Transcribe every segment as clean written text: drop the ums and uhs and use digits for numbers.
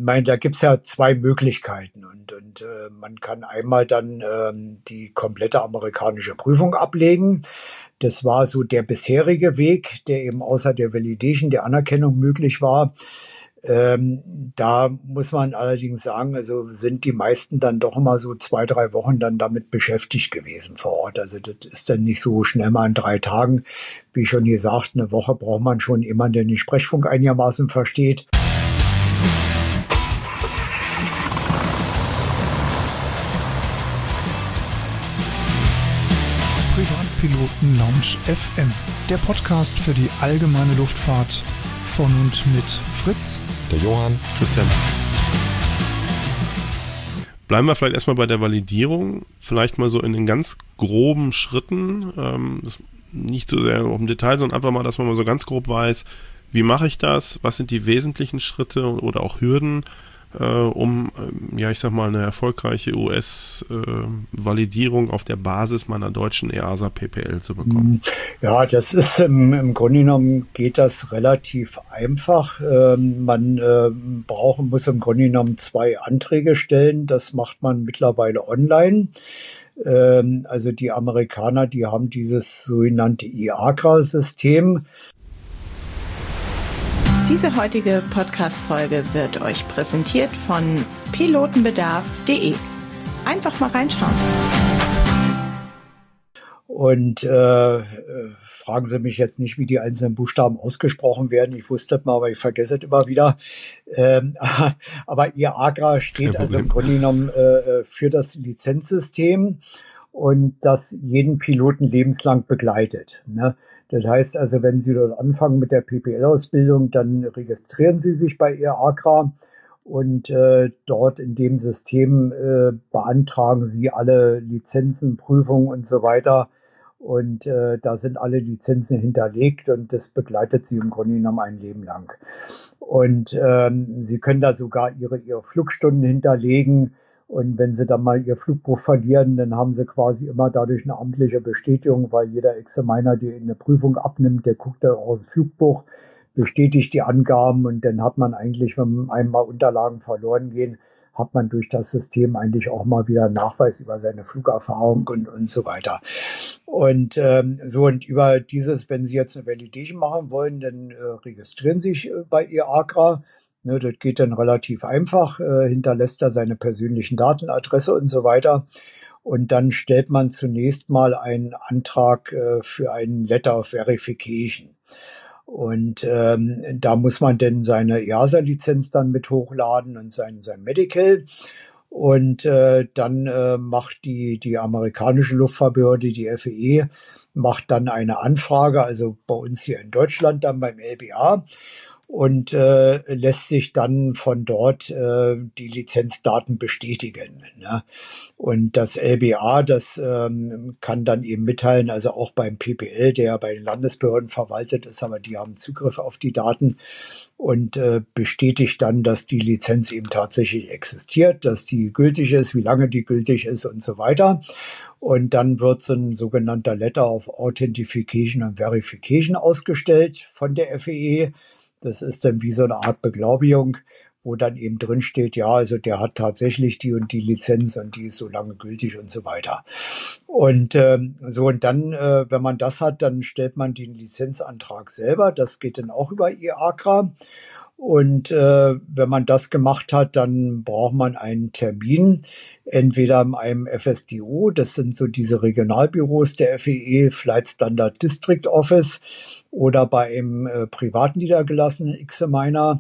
meine, da gibt's ja zwei Möglichkeiten und man kann einmal dann die komplette amerikanische Prüfung ablegen. Das war so der bisherige Weg, der eben außer der Validation, der Anerkennung möglich war. Da muss man allerdings sagen, also sind die meisten dann doch immer so 2, 3 Wochen dann damit beschäftigt gewesen vor Ort. Also das ist dann nicht so schnell mal in 3 Tagen. Wie schon gesagt, eine Woche braucht man schon jemanden, der den Sprechfunk einigermaßen versteht. Privatpiloten Lounge FM, der Podcast für die allgemeine Luftfahrt von und mit Fritz, der Johann, Christian. Bleiben wir vielleicht erstmal bei der Validierung, vielleicht mal so in den ganz groben Schritten, nicht so sehr im Detail, sondern einfach mal, dass man mal so ganz grob weiß, wie mache ich das, was sind die wesentlichen Schritte oder auch Hürden, um, ich sag mal, eine erfolgreiche US-Validierung auf der Basis meiner deutschen EASA PPL zu bekommen. Ja, das ist im Grunde genommen geht das relativ einfach. Man muss im Grunde genommen 2 Anträge stellen. Das macht man mittlerweile online. Also die Amerikaner, die haben dieses sogenannte IACRA-System. Diese heutige Podcast-Folge wird euch präsentiert von pilotenbedarf.de. Einfach mal reinschauen. Und fragen Sie mich jetzt nicht, wie die einzelnen Buchstaben ausgesprochen werden. Ich wusste es mal, aber ich vergesse es immer wieder. Aber IACRA steht also im Grunde genommen für das Lizenzsystem und das jeden Piloten lebenslang begleitet, ne? Das heißt also, wenn Sie dort anfangen mit der PPL-Ausbildung, dann registrieren Sie sich bei IACRA und dort in dem System beantragen Sie alle Lizenzen, Prüfungen und so weiter. Und da sind alle Lizenzen hinterlegt und das begleitet Sie im Grunde genommen ein Leben lang. Und Sie können da sogar Ihre Flugstunden hinterlegen. Und wenn Sie dann mal Ihr Flugbuch verlieren, dann haben Sie quasi immer dadurch eine amtliche Bestätigung, weil jeder Examiner, der eine Prüfung abnimmt, der guckt da aufs Flugbuch, bestätigt die Angaben und dann hat man eigentlich, wenn einmal Unterlagen verloren gehen, hat man durch das System eigentlich auch mal wieder einen Nachweis über seine Flugerfahrung und so weiter. Und und über dieses, wenn Sie jetzt eine Validation machen wollen, dann registrieren Sie sich bei IACRA. Ne, das geht dann relativ einfach, hinterlässt er seine persönlichen Daten, Adresse und so weiter. Und dann stellt man zunächst mal einen Antrag für einen Letter of Verification. Und da muss man dann seine EASA-Lizenz dann mit hochladen und sein Medical. Und dann macht die amerikanische Luftfahrtbehörde, die FAA, macht dann eine Anfrage, also bei uns hier in Deutschland dann beim LBA. Und lässt sich dann von dort die Lizenzdaten bestätigen, ne? Und das LBA, das kann dann eben mitteilen, also auch beim PPL, der bei den Landesbehörden verwaltet ist, aber die haben Zugriff auf die Daten und bestätigt dann, dass die Lizenz eben tatsächlich existiert, dass die gültig ist, wie lange die gültig ist und so weiter. Und dann wird so ein sogenannter Letter of Authentication and Verification ausgestellt von der FAA. Das ist dann wie so eine Art Beglaubigung, wo dann eben drin steht, ja, also der hat tatsächlich die und die Lizenz und die ist so lange gültig und so weiter. Und und dann, wenn man das hat, dann stellt man den Lizenzantrag selber. Das geht dann auch über IACRA. Und wenn man das gemacht hat, dann braucht man einen Termin, entweder in einem FSDO, das sind so diese Regionalbüros der FAA, Flight Standard District Office, oder bei einem privat niedergelassenen Examiner,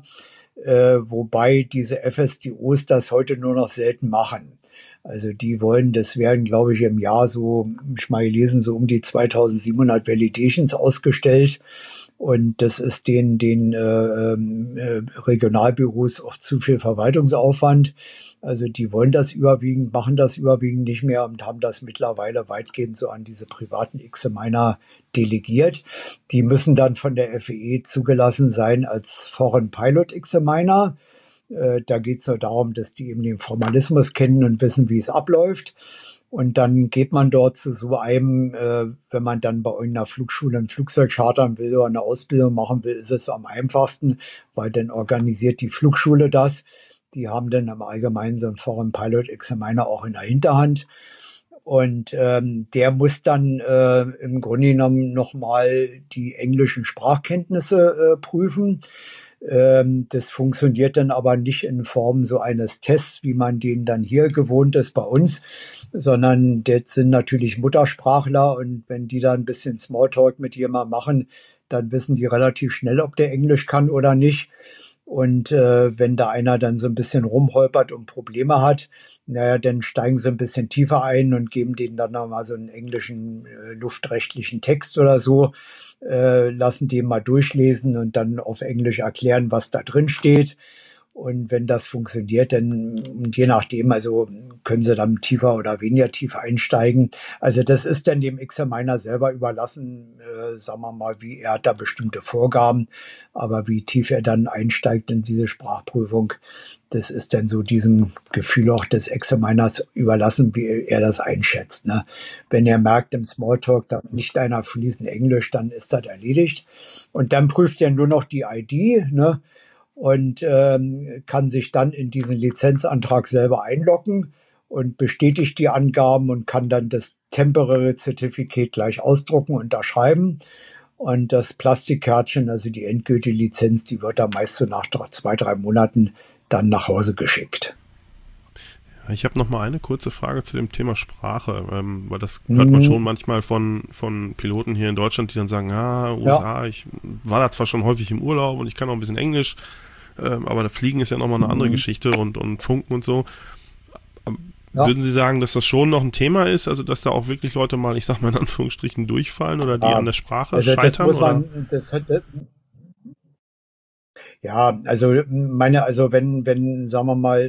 wobei diese FSDOs das heute nur noch selten machen. Also die wollen, das werden, glaube ich, im Jahr so, ich mal gelesen, so um die 2700 Validations ausgestellt. Und das ist den Regionalbüros auch zu viel Verwaltungsaufwand. Also die wollen das überwiegend, machen das überwiegend nicht mehr und haben das mittlerweile weitgehend so an diese privaten Examiner delegiert. Die müssen dann von der FAA zugelassen sein als Foreign Pilot Examiner. Da geht es nur darum, dass die eben den Formalismus kennen und wissen, wie es abläuft. Und dann geht man dort zu so einem, wenn man dann bei irgendeiner Flugschule ein Flugzeug chartern will oder eine Ausbildung machen will, ist es am einfachsten, weil dann organisiert die Flugschule das. Die haben dann im Allgemeinen so einen Foreign Pilot Examiner auch in der Hinterhand. Und der muss dann im Grunde genommen nochmal die englischen Sprachkenntnisse prüfen. Das funktioniert dann aber nicht in Form so eines Tests, wie man den dann hier gewohnt ist bei uns, sondern das sind natürlich Muttersprachler, und wenn die da ein bisschen Smalltalk mit jemandem machen, dann wissen die relativ schnell, ob der Englisch kann oder nicht. Und wenn da einer dann so ein bisschen rumholpert und Probleme hat, naja, dann steigen sie ein bisschen tiefer ein und geben denen dann nochmal so einen englischen luftrechtlichen Text oder so, lassen den mal durchlesen und dann auf Englisch erklären, was da drin steht. Und wenn das funktioniert, dann, und je nachdem, also können sie dann tiefer oder weniger tief einsteigen. Also das ist dann dem Examiner selber überlassen, sagen wir mal, wie er hat da bestimmte Vorgaben, aber wie tief er dann einsteigt in diese Sprachprüfung, das ist dann so diesem Gefühl auch des Examiners überlassen, wie er das einschätzt. Ne? Wenn er merkt im Smalltalk, da nicht einer fließend Englisch, dann ist das erledigt. Und dann prüft er nur noch die ID, ne? Und kann sich dann in diesen Lizenzantrag selber einloggen und bestätigt die Angaben und kann dann das Temporary Certificate gleich ausdrucken und unterschreiben. Und das Plastikkärtchen, also die endgültige Lizenz, die wird dann meist so nach 2-3 Monaten dann nach Hause geschickt. Ich habe noch mal eine kurze Frage zu dem Thema Sprache, weil das hört man schon manchmal von Piloten hier in Deutschland, die dann sagen, USA, ja. Ich war da zwar schon häufig im Urlaub und ich kann auch ein bisschen Englisch, aber das Fliegen ist ja nochmal eine andere Geschichte und Funken und so. Ja. Würden Sie sagen, dass das schon noch ein Thema ist, also dass da auch wirklich Leute mal, ich sag mal in Anführungsstrichen, durchfallen oder die an der Sprache scheitern? Wenn, sagen wir mal,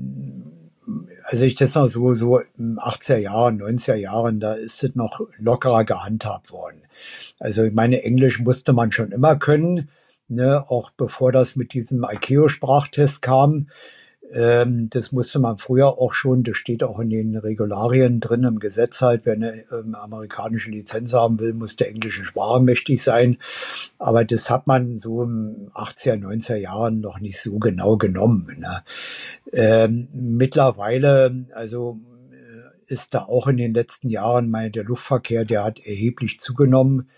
also ich das noch so in 80er Jahren, 90er Jahren, da ist es noch lockerer gehandhabt worden. Also ich meine, Englisch musste man schon immer können, ne, auch bevor das mit diesem ICAO-Sprachtest kam. Das musste man früher auch schon, das steht auch in den Regularien drin im Gesetz halt, wer eine amerikanische Lizenz haben will, muss der englischen Sprache mächtig sein. Aber das hat man so im 80er, 90er Jahren noch nicht so genau genommen. Ne? Mittlerweile, also ist da auch in den letzten Jahren der Luftverkehr, der hat erheblich zugenommen.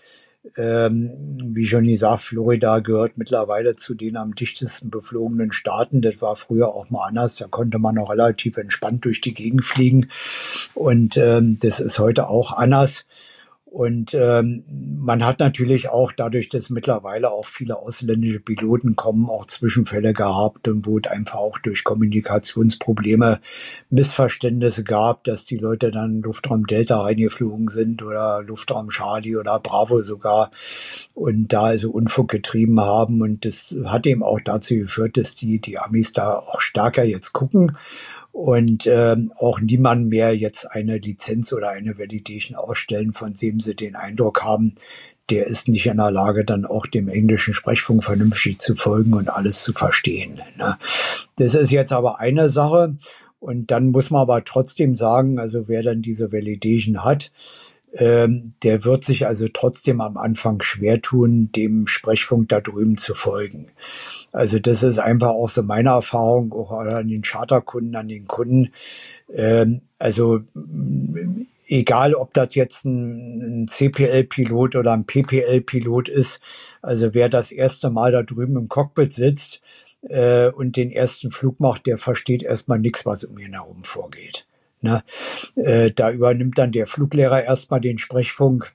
Wie schon gesagt, Florida gehört mittlerweile zu den am dichtesten beflogenen Staaten. Das war früher auch mal anders. Da konnte man noch relativ entspannt durch die Gegend fliegen. Und das ist heute auch anders. Und man hat natürlich auch dadurch, dass mittlerweile auch viele ausländische Piloten kommen, auch Zwischenfälle gehabt, und wo es einfach auch durch Kommunikationsprobleme Missverständnisse gab, dass die Leute dann Luftraum Delta reingeflogen sind oder Luftraum Charlie oder Bravo sogar und da also Unfug getrieben haben. Und das hat eben auch dazu geführt, dass die Amis da auch stärker jetzt gucken. Und auch niemand mehr jetzt eine Lizenz oder eine Validation ausstellen, von dem sie den Eindruck haben, der ist nicht in der Lage, dann auch dem englischen Sprechfunk vernünftig zu folgen und alles zu verstehen. Ne? Das ist jetzt aber eine Sache. Und dann muss man aber trotzdem sagen, also wer dann diese Validation hat, der wird sich also trotzdem am Anfang schwer tun, dem Sprechfunk da drüben zu folgen. Also das ist einfach auch so meine Erfahrung, auch an den Charterkunden, an den Kunden. Also egal, ob das jetzt ein CPL-Pilot oder ein PPL-Pilot ist, also wer das erste Mal da drüben im Cockpit sitzt und den ersten Flug macht, der versteht erstmal nichts, was um ihn herum vorgeht. Ne? Da übernimmt dann der Fluglehrer erstmal den Sprechfunk,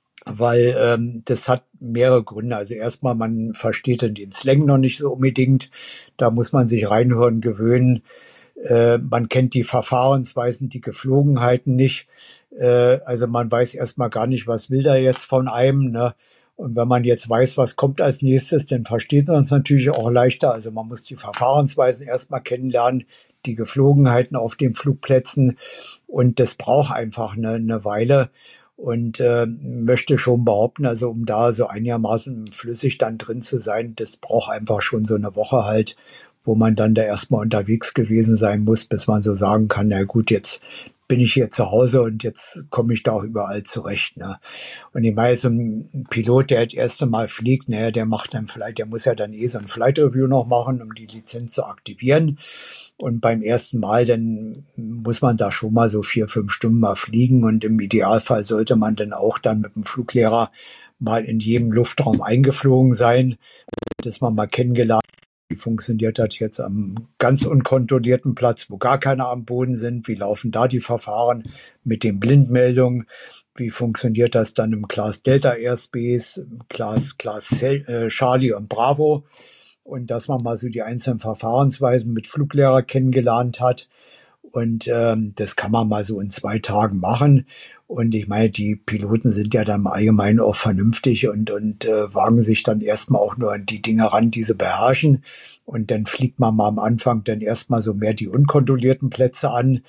weil das hat mehrere Gründe. Also erstmal, man versteht dann den Slang noch nicht so unbedingt. Da muss man sich reinhören, gewöhnen. Man kennt die Verfahrensweisen, die Geflogenheiten nicht. Also man weiß erstmal gar nicht, was will da jetzt von einem. Ne? Und wenn man jetzt weiß, was kommt als nächstes, dann versteht man es natürlich auch leichter. Also man muss die Verfahrensweisen erstmal kennenlernen, die Geflogenheiten auf den Flugplätzen, und das braucht einfach eine Weile, und möchte schon behaupten, also um da so einigermaßen flüssig dann drin zu sein, das braucht einfach schon so eine Woche halt, wo man dann da erstmal unterwegs gewesen sein muss, bis man so sagen kann, na gut, jetzt bin ich hier zu Hause und jetzt komme ich da auch überall zurecht. Ne? Und ich meine, so ein Pilot, der das erste Mal fliegt, ne, der macht dann vielleicht, der muss ja dann so ein Flight Review noch machen, um die Lizenz zu aktivieren. Und beim ersten Mal, dann muss man da schon mal so 4-5 Stunden mal fliegen und im Idealfall sollte man dann auch dann mit dem Fluglehrer mal in jedem Luftraum eingeflogen sein, dass man mal kennengelernt, wie funktioniert das jetzt am ganz unkontrollierten Platz, wo gar keine am Boden sind, wie laufen da die Verfahren mit den Blindmeldungen, wie funktioniert das dann im Class Delta Airspace, Class Charlie und Bravo, und dass man mal so die einzelnen Verfahrensweisen mit Fluglehrer kennengelernt hat. Und das kann man mal so in 2 Tagen machen. Und ich meine, die Piloten sind ja dann im Allgemeinen auch vernünftig und wagen sich dann erstmal auch nur an die Dinge ran, die sie beherrschen. Und dann fliegt man mal am Anfang dann erstmal so mehr die unkontrollierten Plätze an.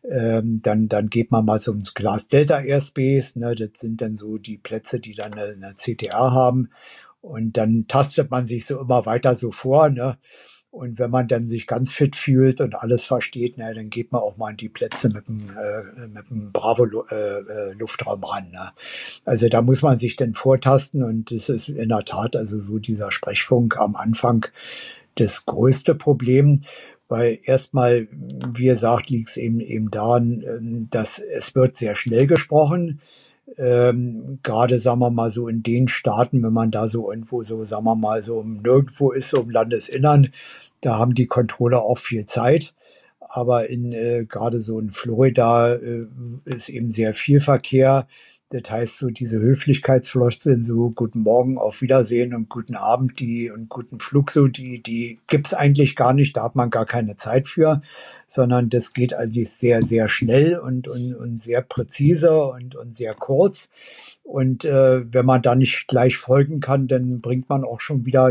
Dann geht man mal so ins Class Delta Airspace. Ne? Das sind dann so die Plätze, die dann eine CTR haben. Und dann tastet man sich so immer weiter so vor, ne? Und wenn man dann sich ganz fit fühlt und alles versteht, na, dann geht man auch mal an die Plätze mit dem Bravo-Luftraum ran. Ne? Also da muss man sich dann vortasten und das ist in der Tat also so dieser Sprechfunk am Anfang das größte Problem, weil erstmal, wie gesagt, liegt es eben daran, dass es wird sehr schnell gesprochen. Gerade, sagen wir mal, so in den Staaten, wenn man da so irgendwo so, sagen wir mal, so nirgendwo ist, so im Landesinnern, da haben die Controller auch viel Zeit. Aber gerade so in Florida ist eben sehr viel Verkehr. Das heißt, so diese Höflichkeitsfloskeln, so guten Morgen, auf Wiedersehen und guten Abend, und guten Flug, so die gibt's eigentlich gar nicht, da hat man gar keine Zeit für, sondern das geht eigentlich sehr, sehr schnell und sehr präzise und sehr kurz. Und wenn man da nicht gleich folgen kann, dann bringt man auch schon wieder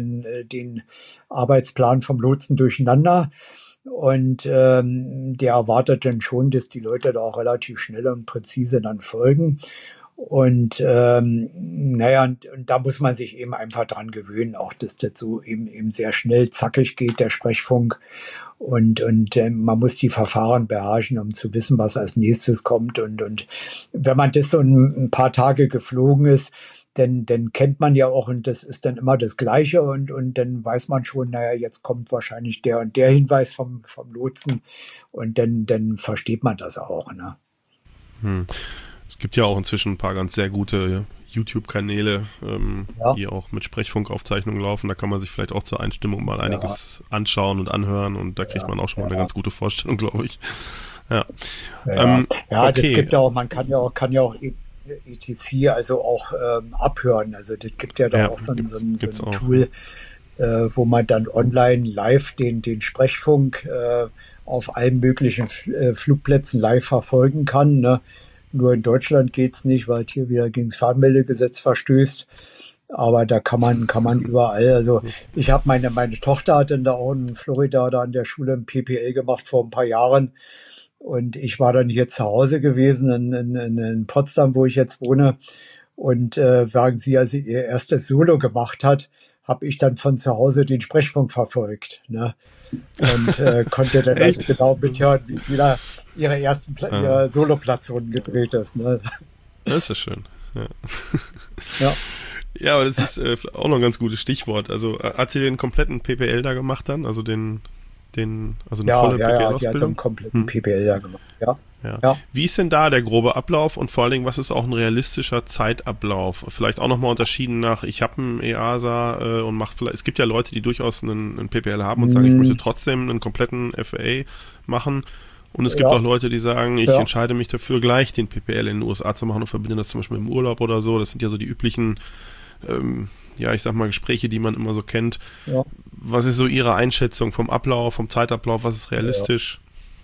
den Arbeitsplan vom Lotsen durcheinander. Und der erwartet dann schon, dass die Leute da auch relativ schnell und präzise dann folgen. Und und da muss man sich eben einfach dran gewöhnen, auch dass das so eben sehr schnell zackig geht, der Sprechfunk. Und man muss die Verfahren beherrschen, um zu wissen, was als nächstes kommt. Und wenn man das so ein paar Tage geflogen ist, dann kennt man ja auch, und das ist dann immer das Gleiche, und dann weiß man schon, naja, jetzt kommt wahrscheinlich der und der Hinweis vom Lotsen, und dann versteht man das auch. Ne? Es gibt ja auch inzwischen ein paar ganz sehr gute YouTube-Kanäle, die auch mit Sprechfunkaufzeichnungen laufen. Da kann man sich vielleicht auch zur Einstimmung mal einiges anschauen und anhören, und da kriegt man auch schon mal eine ganz gute Vorstellung, glaube ich. Okay. Das gibt ja auch, man kann ja auch etc., also auch abhören. Also das gibt ja da auch so ein Tool, wo man dann online live den Sprechfunk auf allen möglichen Flugplätzen live verfolgen kann. Ne? Nur in Deutschland geht's nicht, weil hier wieder gegen das Fahrmeldegesetz verstößt. Aber da kann man überall. Also ich habe meine Tochter hat dann da auch in Florida da an der Schule ein PPL gemacht vor ein paar Jahren. Und ich war dann hier zu Hause gewesen in Potsdam, wo ich jetzt wohne. Und während sie also ihr erstes Solo gemacht hat, habe ich dann von zu Hause den Sprechfunk verfolgt. Ne? Und konnte dann also genau mithören, wie wieder ihre ersten ihre Solo-Platzrunden gedreht ist. Ne? Das ist ja schön. Ja. Ja, aber das ist auch noch ein ganz gutes Stichwort. Also hat sie den kompletten PPL da gemacht dann? Also eine volle PPL-Ausbildung? Ja, die hat einen kompletten PPL da gemacht, ja. Wie ist denn da der grobe Ablauf, und vor allen Dingen, was ist auch ein realistischer Zeitablauf? Vielleicht auch nochmal unterschieden nach, ich habe einen EASA und mache vielleicht, es gibt ja Leute, die durchaus einen PPL haben und sagen, ich möchte trotzdem einen kompletten FAA machen. Und es gibt auch Leute, die sagen, ich entscheide mich dafür, gleich den PPL in den USA zu machen und verbinde das zum Beispiel mit dem Urlaub oder so. Das sind ja so die üblichen ich sag mal, Gespräche, die man immer so kennt. Ja. Was ist so Ihre Einschätzung vom Ablauf, vom Zeitablauf? Was ist realistisch?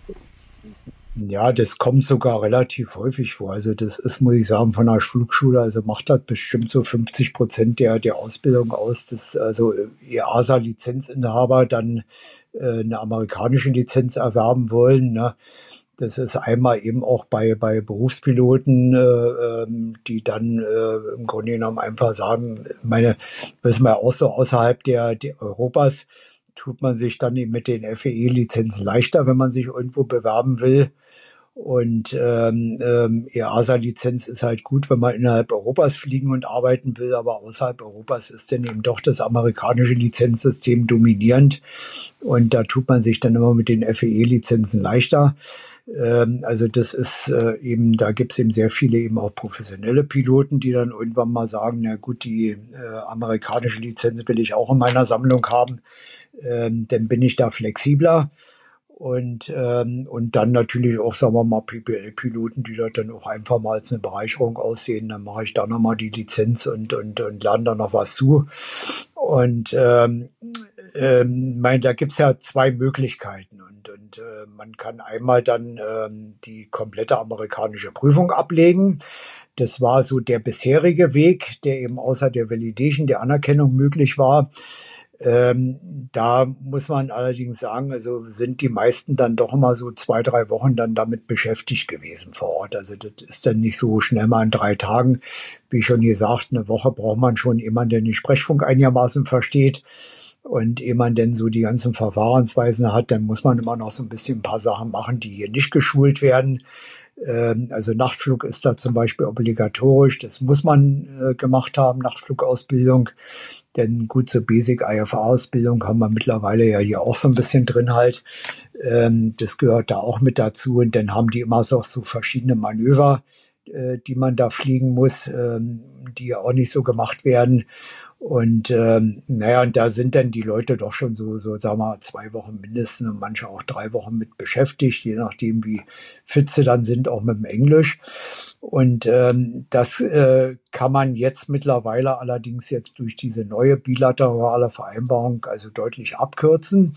Ja, das kommt sogar relativ häufig vor. Also das ist, muss ich sagen, von der Flugschule, also macht das bestimmt so 50% der Ausbildung aus, dass also EASA-Lizenzinhaber dann eine amerikanische Lizenz erwerben wollen, ne? Das ist einmal eben auch bei Berufspiloten, die dann im Grunde genommen einfach sagen, wissen wir auch so, außerhalb der Europas tut man sich dann eben mit den FAA-Lizenzen leichter, wenn man sich irgendwo bewerben will. Und EASA-Lizenz ist halt gut, wenn man innerhalb Europas fliegen und arbeiten will, aber außerhalb Europas ist dann eben doch das amerikanische Lizenzsystem dominierend. Und da tut man sich dann immer mit den FEE-Lizenzen leichter. Also das ist eben, da gibt es eben sehr viele eben auch professionelle Piloten, die dann irgendwann mal sagen, na gut, die amerikanische Lizenz will ich auch in meiner Sammlung haben, dann bin ich da flexibler. Und dann natürlich auch, sagen wir mal, PBL-Piloten, die das dann auch einfach mal als eine Bereicherung aussehen. Dann mache ich da nochmal die Lizenz und lerne da noch was zu. Und da gibt's ja zwei Möglichkeiten. Und man kann einmal dann die komplette amerikanische Prüfung ablegen. Das war so der bisherige Weg, der eben außer der Validation, der Anerkennung möglich war. Da muss man allerdings sagen, also sind die meisten dann doch immer so 2-3 Wochen dann damit beschäftigt gewesen vor Ort. Also das ist dann nicht so schnell mal in 3 Tagen. Wie schon gesagt, eine Woche braucht man schon jemanden, der den Sprechfunk einigermaßen versteht. Und ehe man denn so die ganzen Verfahrensweisen hat, dann muss man immer noch so ein bisschen ein paar Sachen machen, die hier nicht geschult werden. Also Nachtflug ist da zum Beispiel obligatorisch. Das muss man gemacht haben, Nachtflugausbildung. Denn gut, zur Basic IFA-Ausbildung haben wir mittlerweile ja hier auch so ein bisschen drin halt. Das gehört da auch mit dazu. Und dann haben die immer so verschiedene Manöver, die man da fliegen muss, die ja auch nicht so gemacht werden. Und und da sind dann die Leute doch schon so sagen wir mal, 2 Wochen mindestens und manche auch 3 Wochen mit beschäftigt, je nachdem wie fit sie dann sind, auch mit dem Englisch. Und das kann man jetzt mittlerweile allerdings jetzt durch diese neue bilaterale Vereinbarung also deutlich abkürzen.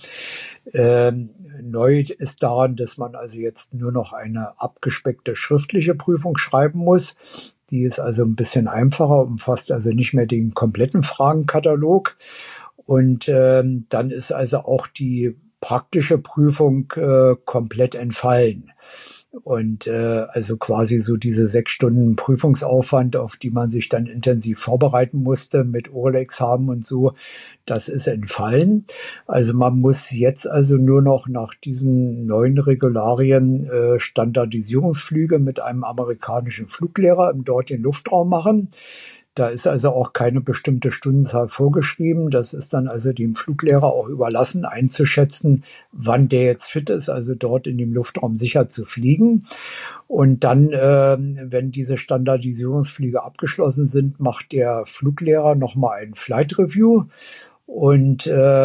Neu ist daran, dass man also jetzt nur noch eine abgespeckte schriftliche Prüfung schreiben muss. Die ist also ein bisschen einfacher, umfasst also nicht mehr den kompletten Fragenkatalog. Und dann ist also auch die praktische Prüfung komplett entfallen. Und also quasi so diese 6 Stunden Prüfungsaufwand, auf die man sich dann intensiv vorbereiten musste mit Oral-Examen und so, das ist entfallen. Also man muss jetzt also nur noch nach diesen neuen Regularien Standardisierungsflüge mit einem amerikanischen Fluglehrer im dortigen Luftraum machen. Da ist also auch keine bestimmte Stundenzahl vorgeschrieben. Das ist dann also dem Fluglehrer auch überlassen, einzuschätzen, wann der jetzt fit ist, also dort in dem Luftraum sicher zu fliegen. Und dann, wenn diese Standardisierungsflüge abgeschlossen sind, macht der Fluglehrer nochmal ein Flight Review und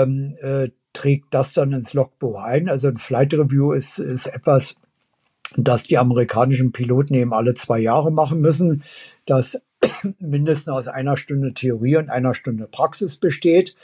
trägt das dann ins Logbuch ein. Also ein Flight Review ist etwas, das die amerikanischen Piloten eben alle 2 Jahre machen müssen, das mindestens aus 1 Stunde Theorie und 1 Stunde Praxis besteht,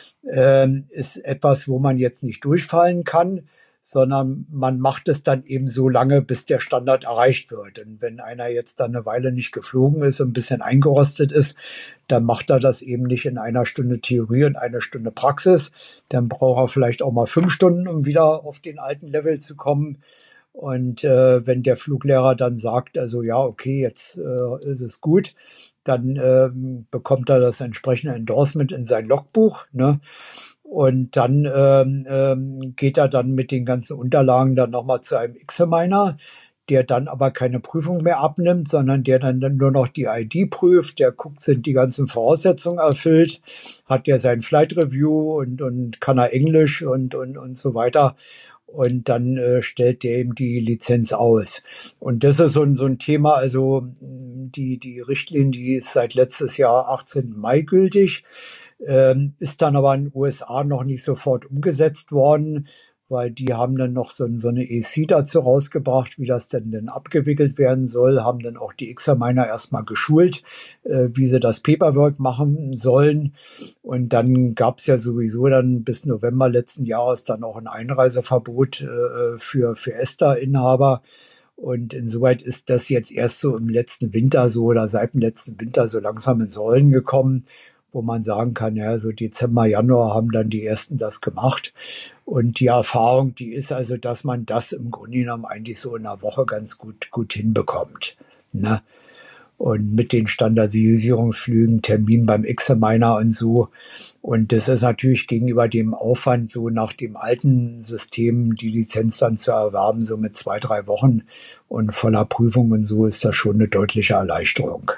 ist etwas, wo man jetzt nicht durchfallen kann, sondern man macht es dann eben so lange, bis der Standard erreicht wird. Und wenn einer jetzt dann eine Weile nicht geflogen ist und ein bisschen eingerostet ist, dann macht er das eben nicht in 1 Stunde Theorie und 1 Stunde Praxis. Dann braucht er vielleicht auch mal 5 Stunden, um wieder auf den alten Level zu kommen. Und wenn der Fluglehrer dann sagt, also ja, okay, jetzt ist es gut, dann bekommt er das entsprechende Endorsement in sein Logbuch, ne? Und dann geht er dann mit den ganzen Unterlagen dann nochmal zu einem Examiner, der dann aber keine Prüfung mehr abnimmt, sondern der dann nur noch die ID prüft, der guckt, sind die ganzen Voraussetzungen erfüllt, hat der sein Flight Review und kann er Englisch und so weiter. Und dann stellt der eben die Lizenz aus. Und das ist so ein Thema, also die Richtlinie, die ist seit letztes Jahr 18. Mai gültig, ist dann aber in den USA noch nicht sofort umgesetzt worden, weil die haben dann noch so eine EC dazu rausgebracht, wie das denn abgewickelt werden soll, haben dann auch die Examiner erstmal geschult, wie sie das Paperwork machen sollen. Und dann gab es ja sowieso dann bis November letzten Jahres dann auch ein Einreiseverbot für ESTA-Inhaber. Und insoweit ist das jetzt erst so im letzten Winter so oder seit dem letzten Winter so langsam ins Rollen gekommen, wo man sagen kann, ja, so Dezember, Januar haben dann die Ersten das gemacht. Und die Erfahrung, die ist also, dass man das im Grunde genommen eigentlich so in einer Woche ganz gut hinbekommt. Ne? und mit den Standardisierungsflügen, Termin beim Examiner und so. Und das ist natürlich gegenüber dem Aufwand, so nach dem alten System die Lizenz dann zu erwerben, so mit 2-3 Wochen und voller Prüfung und so, ist das schon eine deutliche Erleichterung.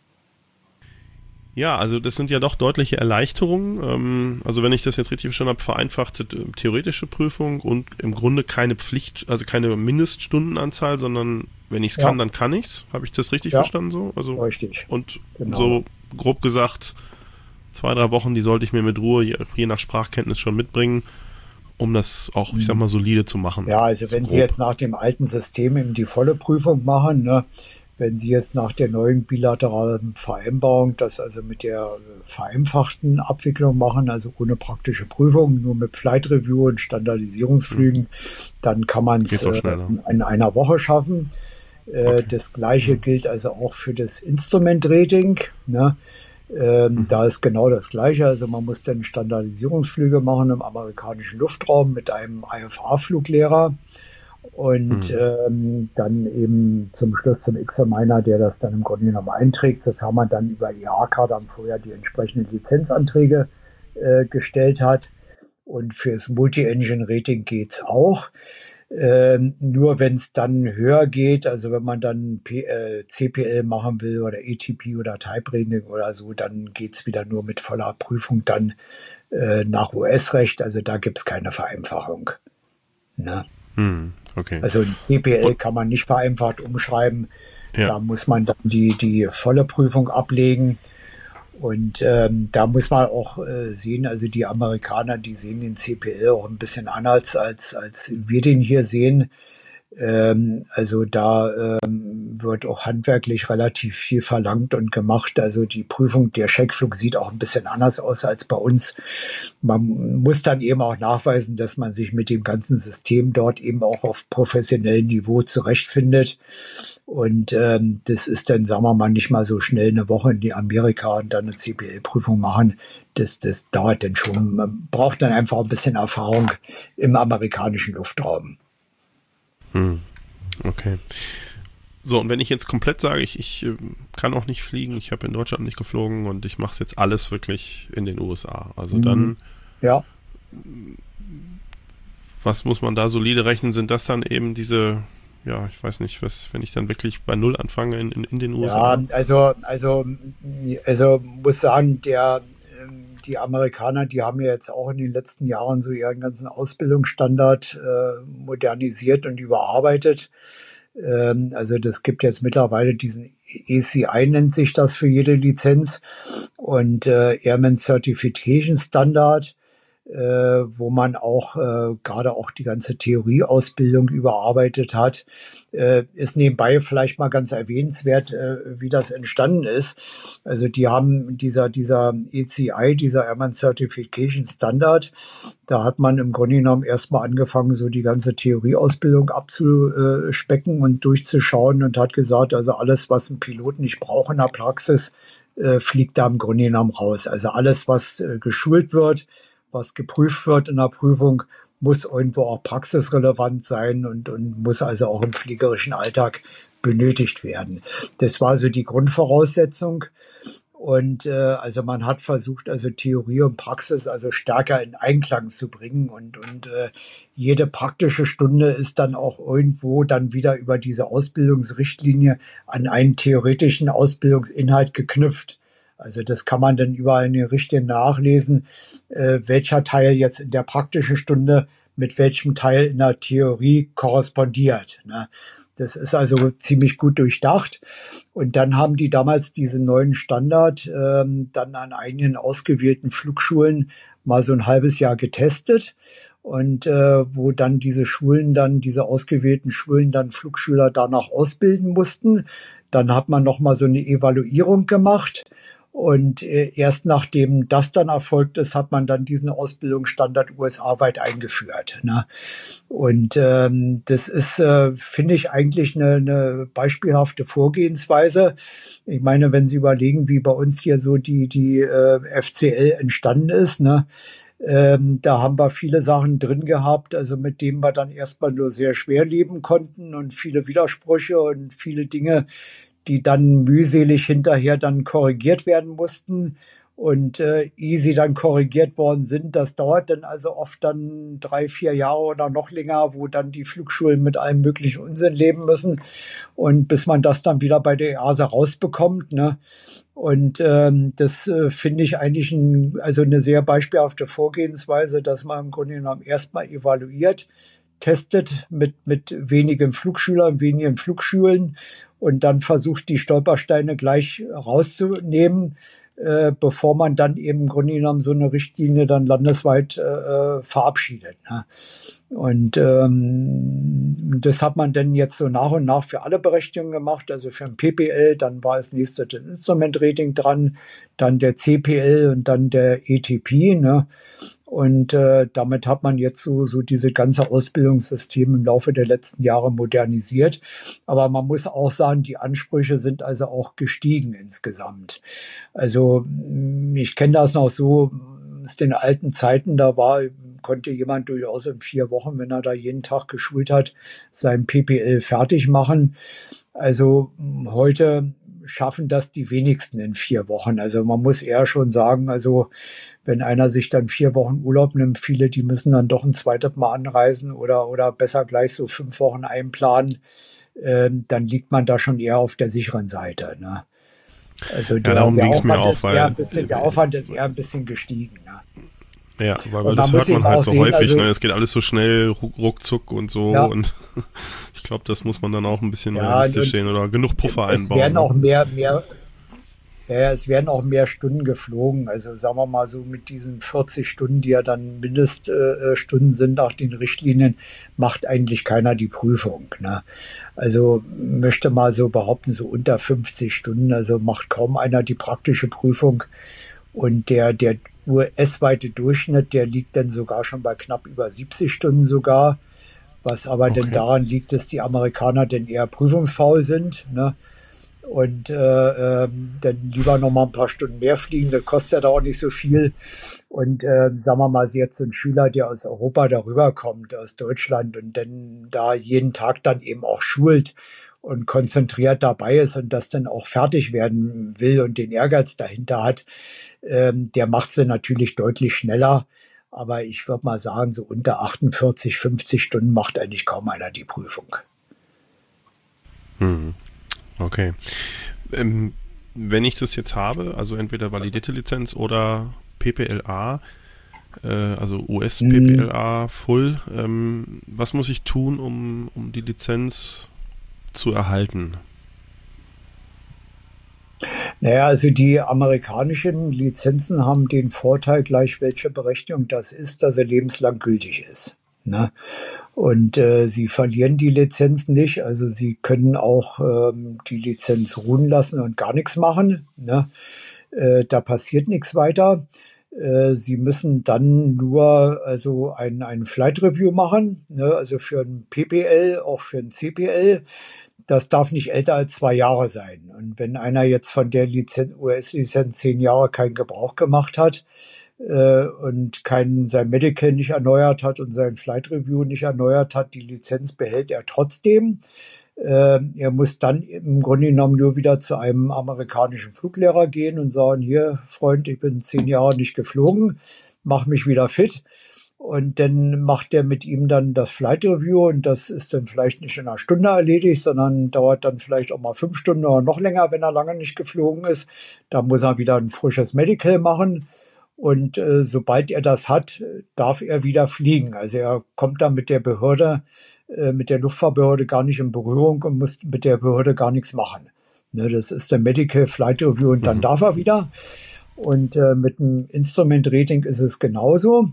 Ja, also das sind ja doch deutliche Erleichterungen. Also wenn ich das jetzt richtig verstanden habe, vereinfachte theoretische Prüfung und im Grunde keine Pflicht, also keine Mindeststundenanzahl, sondern wenn ich es kann, dann kann ich es. Habe ich das richtig verstanden so? Also, richtig. Und genau. So grob gesagt, 2-3 Wochen, die sollte ich mir mit Ruhe, je nach Sprachkenntnis schon mitbringen, um das auch, ich sag mal, solide zu machen. Ja, also wenn Sie jetzt nach dem alten System eben die volle Prüfung machen, ne, wenn Sie jetzt nach der neuen bilateralen Vereinbarung das also mit der vereinfachten Abwicklung machen, also ohne praktische Prüfung, nur mit Flight Review und Standardisierungsflügen, dann kann man es in einer Woche schaffen. Okay. Das Gleiche gilt also auch für das Instrument-Rating. Ne? Da ist genau das Gleiche. Also man muss dann Standardisierungsflüge machen im amerikanischen Luftraum mit einem IFA-Fluglehrer. Und dann eben zum Schluss zum Examiner, der das dann im Grunde genommen einträgt, sofern man dann über IACA dann vorher die entsprechenden Lizenzanträge gestellt hat. Und fürs Multi-Engine-Rating geht's auch. Nur wenn es dann höher geht, also wenn man dann CPL machen will oder ATP oder Type Rating oder so, dann geht's wieder nur mit voller Prüfung dann nach US-Recht. Also da gibt's keine Vereinfachung. Ne? Okay. Also CPL kann man nicht vereinfacht umschreiben. Ja. Da muss man dann die volle Prüfung ablegen. Und da muss man auch sehen, also die Amerikaner, die sehen den CPL auch ein bisschen anders, als wir den hier sehen. Also da wird auch handwerklich relativ viel verlangt und gemacht. Also die Prüfung, der Checkflug sieht auch ein bisschen anders aus als bei uns. Man muss dann eben auch nachweisen, dass man sich mit dem ganzen System dort eben auch auf professionellem Niveau zurechtfindet. Und das ist dann, sagen wir mal, nicht mal so schnell eine Woche in die Amerika und dann eine CPL-Prüfung machen. Das dauert dann schon. Man braucht dann einfach ein bisschen Erfahrung im amerikanischen Luftraum. Okay. So, und wenn ich jetzt komplett sage, ich kann auch nicht fliegen, ich habe in Deutschland nicht geflogen und ich mache es jetzt alles wirklich in den USA. Also dann, was muss man da solide rechnen? Sind das dann eben diese, ja, ich weiß nicht, was, wenn ich dann wirklich bei Null anfange in den USA? Ja, also muss sagen, die Amerikaner, die haben ja jetzt auch in den letzten Jahren so ihren ganzen Ausbildungsstandard modernisiert und überarbeitet. Also das gibt jetzt mittlerweile diesen ACI, nennt sich das für jede Lizenz, und Airman Certification Standard, wo man auch gerade auch die ganze Theorieausbildung überarbeitet hat. Ist nebenbei vielleicht mal ganz erwähnenswert, wie das entstanden ist. Also die haben dieser ACI, dieser Airman Certification Standard, da hat man im Grunde genommen erstmal angefangen, so die ganze Theorieausbildung abzuspecken und durchzuschauen und hat gesagt, also alles, was ein Pilot nicht braucht in der Praxis, fliegt da im Grunde genommen raus. Also alles, was geschult wird, was geprüft wird in der Prüfung, muss irgendwo auch praxisrelevant sein und muss also auch im fliegerischen Alltag benötigt werden. Das war so die Grundvoraussetzung. Und also man hat versucht, also Theorie und Praxis also stärker in Einklang zu bringen und jede praktische Stunde ist dann auch irgendwo dann wieder über diese Ausbildungsrichtlinie an einen theoretischen Ausbildungsinhalt geknüpft. Also das kann man dann überall in den Richtlinien nachlesen, welcher Teil jetzt in der praktischen Stunde mit welchem Teil in der Theorie korrespondiert. Ne? Das ist also ziemlich gut durchdacht. Und dann haben die damals diesen neuen Standard dann an einigen ausgewählten Flugschulen mal so ein halbes Jahr getestet. Und wo dann diese ausgewählten Schulen dann Flugschüler danach ausbilden mussten. Dann hat man nochmal so eine Evaluierung gemacht. Und erst nachdem das dann erfolgt ist, hat man dann diesen Ausbildungsstandard USA-weit eingeführt. Ne? Und das ist, finde ich, eigentlich eine beispielhafte Vorgehensweise. Ich meine, wenn Sie überlegen, wie bei uns hier so die FCL entstanden ist, ne? Da haben wir viele Sachen drin gehabt, also mit denen wir dann erstmal nur sehr schwer leben konnten und viele Widersprüche und viele Dinge, die dann mühselig hinterher dann korrigiert werden mussten. Und ehe sie dann korrigiert worden sind, das dauert dann also oft dann 3-4 Jahre oder noch länger, wo dann die Flugschulen mit allem möglichen Unsinn leben müssen. Und bis man das dann wieder bei der EASA rausbekommt, ne? Und das finde ich eigentlich eine sehr beispielhafte Vorgehensweise, dass man im Grunde genommen erstmal evaluiert, testet mit wenigen Flugschülern, wenigen Flugschulen und dann versucht, die Stolpersteine gleich rauszunehmen, bevor man dann eben im Grunde genommen so eine Richtlinie dann landesweit verabschiedet. Ne? Und das hat man dann jetzt so nach und nach für alle Berechtigungen gemacht, also für ein PPL, dann war als nächstes das Instrument-Rating dran, dann der CPL und dann der ETP. Ne? Und damit hat man jetzt so diese ganze Ausbildungssystem im Laufe der letzten Jahre modernisiert. Aber man muss auch sagen, die Ansprüche sind also auch gestiegen insgesamt. Also ich kenne das noch so aus den alten Zeiten, konnte jemand durchaus in 4 Wochen, wenn er da jeden Tag geschult hat, sein PPL fertig machen. Also heute schaffen das die wenigsten in 4 Wochen. Also man muss eher schon sagen, also wenn einer sich dann 4 Wochen Urlaub nimmt, viele, die müssen dann doch ein zweites Mal anreisen oder besser gleich so 5 Wochen einplanen, dann liegt man da schon eher auf der sicheren Seite. Ne? Also der Aufwand ist eher ein bisschen gestiegen. Ne? Ja, weil das hört man halt so häufig, also, ne? Es geht alles so schnell, ruckzuck und so, ja. Und ich glaube, das muss man dann auch ein bisschen realistisch sehen oder genug Puffer einbauen. Es werden auch mehr Stunden geflogen, also sagen wir mal so mit diesen 40 Stunden, die ja dann Mindeststunden sind nach den Richtlinien, macht eigentlich keiner die Prüfung. Ne? Also möchte mal so behaupten, so unter 50 Stunden, also macht kaum einer die praktische Prüfung und der US-weite Durchschnitt, der liegt dann sogar schon bei knapp über 70 Stunden sogar, was aber denn daran liegt, dass die Amerikaner denn eher prüfungsfaul sind, ne? Und dann lieber noch mal ein paar Stunden mehr fliegen, das kostet ja da auch nicht so viel. Und sagen wir mal, jetzt ein Schüler, der aus Europa darüber kommt, aus Deutschland und dann da jeden Tag dann eben auch schult und konzentriert dabei ist und das dann auch fertig werden will und den Ehrgeiz dahinter hat, der macht sie natürlich deutlich schneller. Aber ich würde mal sagen, so unter 48, 50 Stunden macht eigentlich kaum einer die Prüfung. Okay. Wenn ich das jetzt habe, also entweder validierte Lizenz oder PPLA, also US-PPLA Full, was muss ich tun, um die Lizenz zu erhalten? Naja, also die amerikanischen Lizenzen haben den Vorteil, gleich welche Berechtigung das ist, dass sie lebenslang gültig ist. Ne? Und sie verlieren die Lizenz nicht, also sie können auch die Lizenz ruhen lassen und gar nichts machen. Ne? Da passiert nichts weiter. Sie müssen dann nur also ein Flight Review machen, ne? Also für ein PPL, auch für ein CPL. Das darf nicht älter als 2 Jahre sein. Und wenn einer jetzt von der US-Lizenz 10 Jahre keinen Gebrauch gemacht hat und sein Medical nicht erneuert hat und sein Flight Review nicht erneuert hat, die Lizenz behält er trotzdem. Er muss dann im Grunde genommen nur wieder zu einem amerikanischen Fluglehrer gehen und sagen, hier, Freund, ich bin 10 Jahre nicht geflogen, mach mich wieder fit. Und dann macht er mit ihm dann das Flight Review und das ist dann vielleicht nicht in einer Stunde erledigt, sondern dauert dann vielleicht auch mal 5 Stunden oder noch länger, wenn er lange nicht geflogen ist. Da muss er wieder ein frisches Medical machen und sobald er das hat, darf er wieder fliegen. Also er kommt dann mit der Behörde, mit der Luftfahrtbehörde gar nicht in Berührung und muss mit der Behörde gar nichts machen. Ne, das ist der Medical Flight Review und dann darf er wieder. Und mit dem Instrument Rating ist es genauso.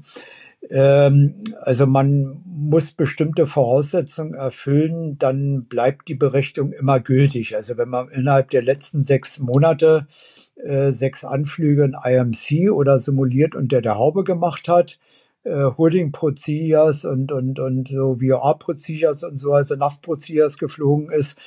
Also man muss bestimmte Voraussetzungen erfüllen, dann bleibt die Berechtigung immer gültig. Also wenn man innerhalb der letzten 6 Monate 6 Anflüge in IMC oder simuliert unter der Haube gemacht hat, Holding Procedures und so VR Procedures und so, also NAV Procedures geflogen ist,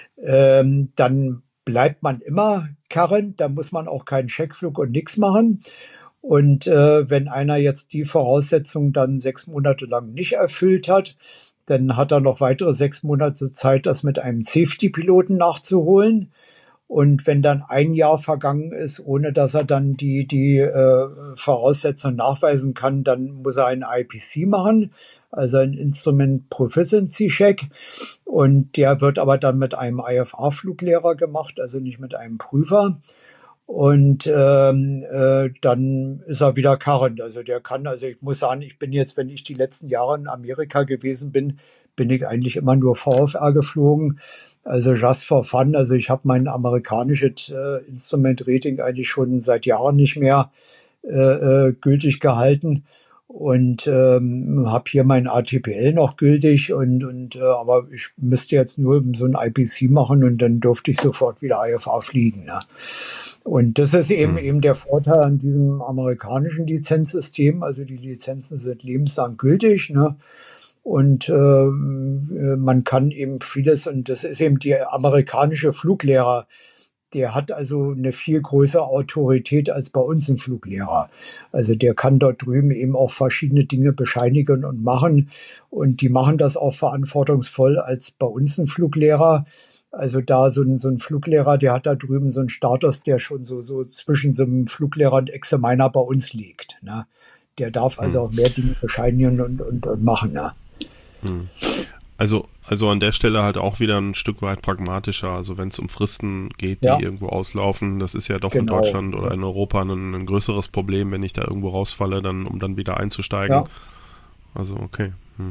dann bleibt man immer current, da muss man auch keinen Checkflug und nichts machen. Und wenn einer jetzt die Voraussetzungen dann 6 Monate lang nicht erfüllt hat, dann hat er noch weitere 6 Monate Zeit, das mit einem Safety-Piloten nachzuholen. Und wenn dann ein Jahr vergangen ist, ohne dass er dann die Voraussetzungen nachweisen kann, dann muss er ein IPC machen, also ein Instrument Proficiency Check. Und der wird aber dann mit einem IFA-Fluglehrer gemacht, also nicht mit einem Prüfer. Und dann ist er wieder current. Also der kann, also ich muss sagen, ich bin jetzt, wenn ich die letzten Jahre in Amerika gewesen bin, bin ich eigentlich immer nur VFR geflogen. Also just for fun. Also ich habe mein amerikanisches Instrument-Rating eigentlich schon seit Jahren nicht mehr gültig gehalten. Und habe hier mein ATPL noch gültig aber ich müsste jetzt nur so ein IPC machen und dann durfte ich sofort wieder IFA fliegen. Ne? Und das ist eben der Vorteil an diesem amerikanischen Lizenzsystem. Also die Lizenzen sind lebenslang gültig, ne? Und man kann eben vieles, und das ist eben der amerikanische Fluglehrer, der hat also eine viel größere Autorität als bei uns ein Fluglehrer. Also der kann dort drüben eben auch verschiedene Dinge bescheinigen und machen. Und die machen das auch verantwortungsvoll als bei uns ein Fluglehrer. Also da so ein Fluglehrer, der hat da drüben so einen Status, der schon so zwischen so einem Fluglehrer und Examiner bei uns liegt. Ne? Der darf also auch mehr Dinge bescheinigen und machen. Ne? Also an der Stelle halt auch wieder ein Stück weit pragmatischer. Also wenn es um Fristen geht, die irgendwo auslaufen, das ist ja doch in Deutschland oder in Europa ein größeres Problem, wenn ich da irgendwo rausfalle, um dann wieder einzusteigen. Ja. Also okay.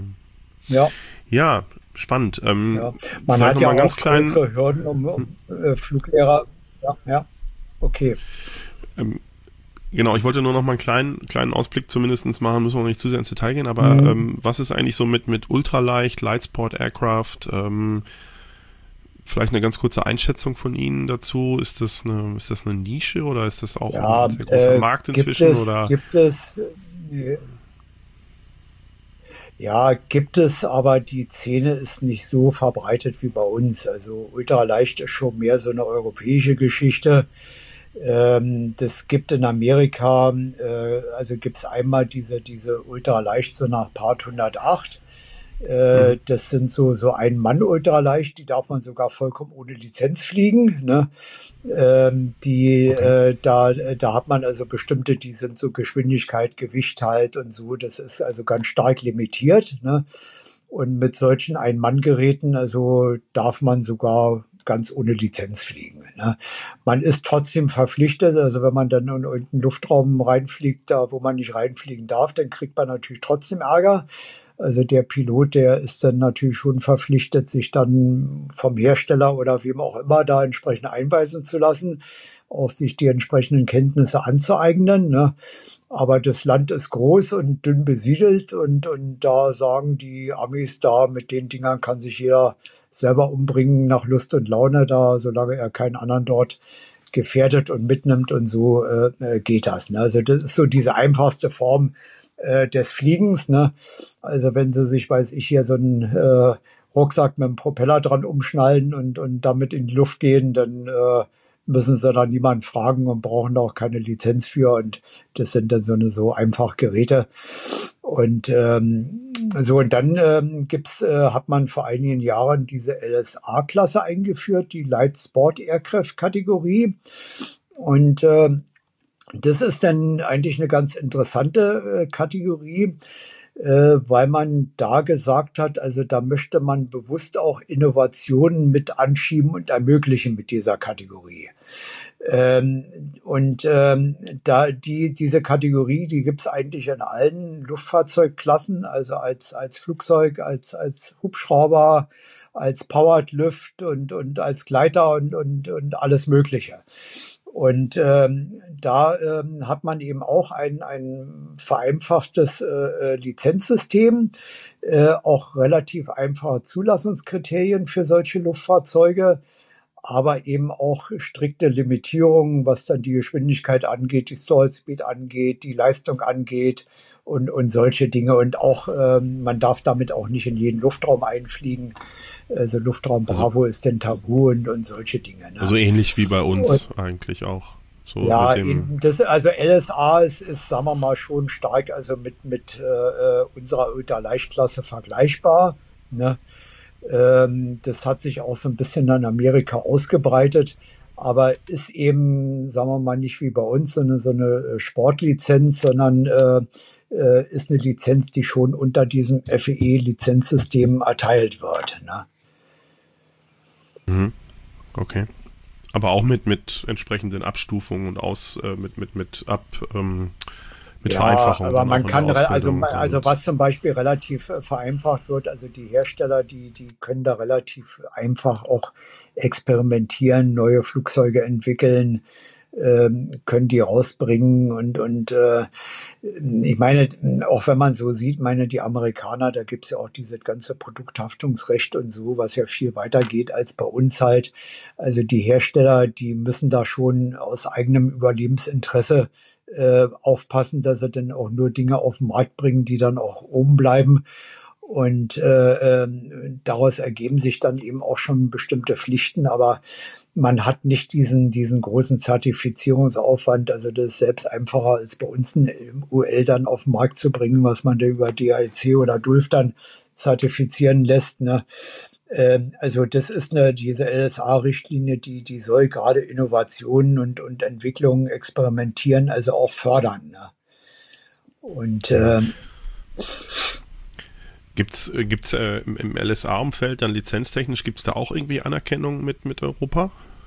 Ja, spannend. Man hat ja auch ganz größere Hürden um Fluglehrer. Ja, okay. Genau, ich wollte nur noch mal einen kleinen Ausblick zumindest machen, müssen wir noch nicht zu sehr ins Detail gehen, aber was ist eigentlich so mit Ultraleicht, Lightsport Aircraft, vielleicht eine ganz kurze Einschätzung von Gibt das eine Nische oder ist das auch ein sehr großer Markt inzwischen? Gibt es, aber die Szene ist nicht so verbreitet wie bei uns. Also Ultraleicht ist schon mehr so eine europäische Geschichte. Das gibt in Amerika, also gibt es einmal diese Ultraleicht so nach Part 108. Das sind so Ein-Mann-Ultraleicht, die darf man sogar vollkommen ohne Lizenz fliegen. Ne? Da hat man also bestimmte, die sind so Geschwindigkeit, Gewicht halt und so. Das ist also ganz stark limitiert. Ne? Und mit solchen Ein-Mann-Geräten, also darf man sogar ganz ohne Lizenz fliegen. Ne? Man ist trotzdem verpflichtet, also wenn man dann in irgendeinen Luftraum reinfliegt, da wo man nicht reinfliegen darf, dann kriegt man natürlich trotzdem Ärger. Also der Pilot, der ist dann natürlich schon verpflichtet, sich dann vom Hersteller oder wem auch immer da entsprechend einweisen zu lassen, auch sich die entsprechenden Kenntnisse anzueignen. Ne? Aber das Land ist groß und dünn besiedelt und da sagen die Amis, da mit den Dingern kann sich jeder selber umbringen nach Lust und Laune, da solange er keinen anderen dort gefährdet und mitnimmt und so geht das. Ne? Also das ist so diese einfachste Form des Fliegens. Ne? Also wenn Sie sich, hier so einen Rucksack mit einem Propeller dran umschnallen und damit in die Luft gehen, dann müssen Sie da niemanden fragen und brauchen da auch keine Lizenz für. Und das sind dann so einfach Geräte. Und dann hat man vor einigen Jahren diese LSA-Klasse eingeführt, die Light Sport Aircraft-Kategorie. Und das ist dann eigentlich eine ganz interessante Kategorie, weil man da gesagt hat, also da möchte man bewusst auch Innovationen mit anschieben und ermöglichen mit dieser Kategorie. Diese Kategorie, die gibt es eigentlich in allen Luftfahrzeugklassen, also als Flugzeug, als Hubschrauber, als Powered Lift und als Gleiter und alles Mögliche. Und da hat man eben auch ein vereinfachtes Lizenzsystem, auch relativ einfache Zulassungskriterien für solche Luftfahrzeuge, aber eben auch strikte Limitierungen, was dann die Geschwindigkeit angeht, die Stall-Speed angeht, die Leistung angeht und solche Dinge. Und auch man darf damit auch nicht in jeden Luftraum einfliegen. Also Luftraum Bravo ist denn tabu und solche Dinge. Ne? Also ähnlich wie bei uns eigentlich auch. So ja, also LSA ist, sagen wir mal, schon stark, also mit unserer Ultraleichtklasse vergleichbar. Ne? Das hat sich auch so ein bisschen in Amerika ausgebreitet, aber ist eben, sagen wir mal, nicht wie bei uns so eine Sportlizenz, sondern ist eine Lizenz, die schon unter diesem FEE-Lizenzsystem erteilt wird. Ne? Okay. Aber auch mit entsprechenden Abstufungen und mit Vereinfachung. Aber man kann, also was zum Beispiel relativ vereinfacht wird, also die Hersteller, die können da relativ einfach auch experimentieren, neue Flugzeuge entwickeln, können die rausbringen und ich meine, auch wenn man so sieht, die Amerikaner, da gibt es ja auch dieses ganze Produkthaftungsrecht und so, was ja viel weiter geht als bei uns halt. Also die Hersteller, die müssen da schon aus eigenem Überlebensinteresse aufpassen, dass sie dann auch nur Dinge auf den Markt bringen, die dann auch oben bleiben. Und daraus ergeben sich dann eben auch schon bestimmte Pflichten, aber man hat nicht diesen großen Zertifizierungsaufwand. Also das ist selbst einfacher, als bei uns ein UL dann auf den Markt zu bringen, was man da über DAEC oder DULF dann zertifizieren lässt. Ne? Also das ist diese LSA-Richtlinie, die soll gerade Innovationen und Entwicklungen experimentieren, also auch fördern. Ne? Und Gibt's im LSA-Umfeld dann lizenztechnisch, gibt's da auch irgendwie Anerkennung mit Europa?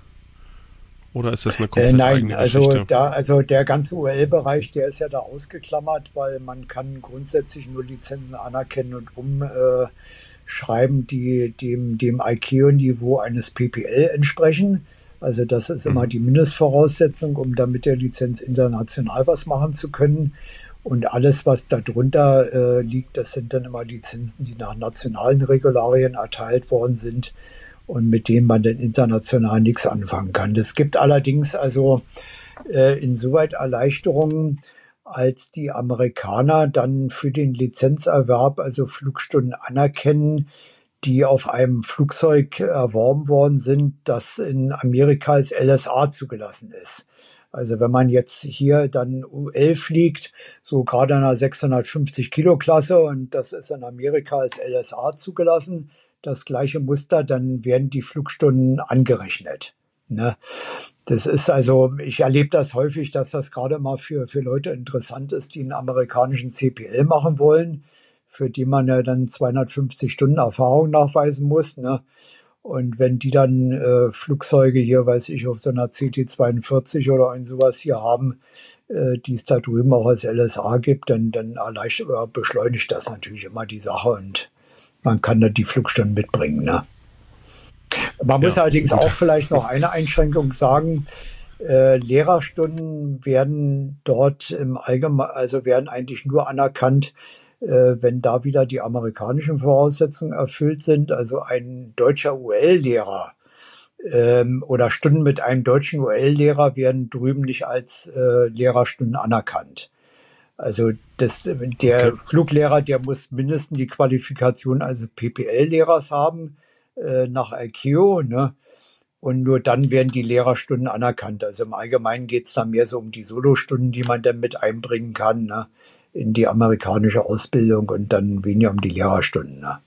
Oder ist das eine komplett eigene Geschichte? Nein, also der ganze UL-Bereich, der ist ja da ausgeklammert, weil man kann grundsätzlich nur Lizenzen anerkennen und umschreiben, die dem ICAO-Niveau eines PPL entsprechen. Also das ist immer die Mindestvoraussetzung, um dann mit der Lizenz international was machen zu können. Und alles, was darunter liegt, das sind dann immer Lizenzen, die nach nationalen Regularien erteilt worden sind und mit denen man dann international nichts anfangen kann. Es gibt allerdings also insoweit Erleichterungen, als die Amerikaner dann für den Lizenzerwerb also Flugstunden anerkennen, die auf einem Flugzeug erworben worden sind, das in Amerika als LSA zugelassen ist. Also wenn man jetzt hier dann UL fliegt, so gerade in einer 650 Kilo Klasse und das ist in Amerika als LSA zugelassen, das gleiche Muster, dann werden die Flugstunden angerechnet. Ne? Das ist also, ich erlebe das häufig, dass das gerade mal für Leute interessant ist, die einen amerikanischen CPL machen wollen, für die man ja dann 250 Stunden Erfahrung nachweisen muss. Ne? Und wenn die dann Flugzeuge hier, weiß ich, auf so einer CT-42 oder ein sowas hier haben, die es da drüben auch als LSA gibt, dann beschleunigt das natürlich immer die Sache und man kann da die Flugstunden mitbringen. Ne? Man muss allerdings auch vielleicht noch eine Einschränkung sagen. Lehrerstunden werden dort im Allgemeinen, also werden eigentlich nur anerkannt, wenn da wieder die amerikanischen Voraussetzungen erfüllt sind. Also ein deutscher UL-Lehrer oder Stunden mit einem deutschen UL-Lehrer werden drüben nicht als Lehrerstunden anerkannt. Also der Fluglehrer, der muss mindestens die Qualifikation als PPL-Lehrers haben nach ICAO, ne? Und nur dann werden die Lehrerstunden anerkannt. Also im Allgemeinen geht es da mehr so um die Solostunden, die man dann mit einbringen kann, ne? In die amerikanische Ausbildung und dann weniger um die Lehrerstunden. Ne?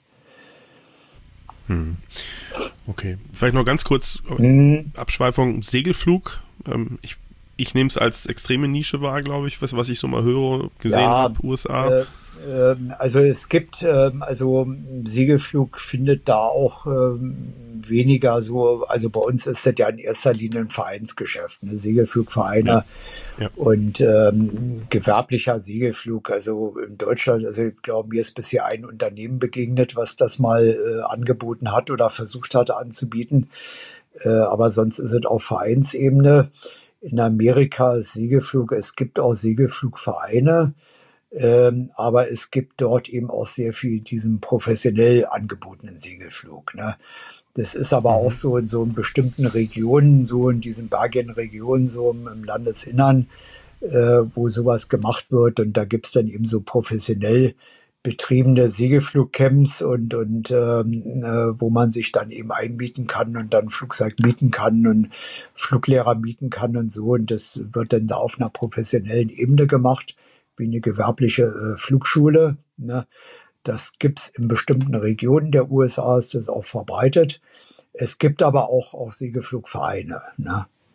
Okay, vielleicht noch ganz kurz Abschweifung, Segelflug. Ich nehme es als extreme Nische wahr, glaube ich, was ich so mal höre, gesehen habe, USA. Also es gibt, Segelflug findet da auch weniger so, also bei uns ist das ja in erster Linie ein Vereinsgeschäft, ne? Segelflugvereine und gewerblicher Segelflug, also in Deutschland, also ich glaube, mir ist bisher ein Unternehmen begegnet, was das mal angeboten hat oder versucht hatte anzubieten, aber sonst ist es auf Vereinsebene. In Amerika ist Segelflug, es gibt auch Segelflugvereine, aber es gibt dort eben auch sehr viel diesen professionell angebotenen Segelflug. Ne? Das ist aber auch so in so bestimmten Regionen, so in diesen bergigen Regionen, so im Landesinnern, wo sowas gemacht wird. Und da gibt es dann eben so professionell betriebene Segelflugcamps und wo man sich dann eben einmieten kann und dann Flugzeug mieten kann und Fluglehrer mieten kann und so. Und das wird dann da auf einer professionellen Ebene gemacht, wie eine gewerbliche Flugschule. Ne? Das gibt es in bestimmten Regionen der USA, ist das auch verbreitet. Es gibt aber auch Segelflugvereine. Ne?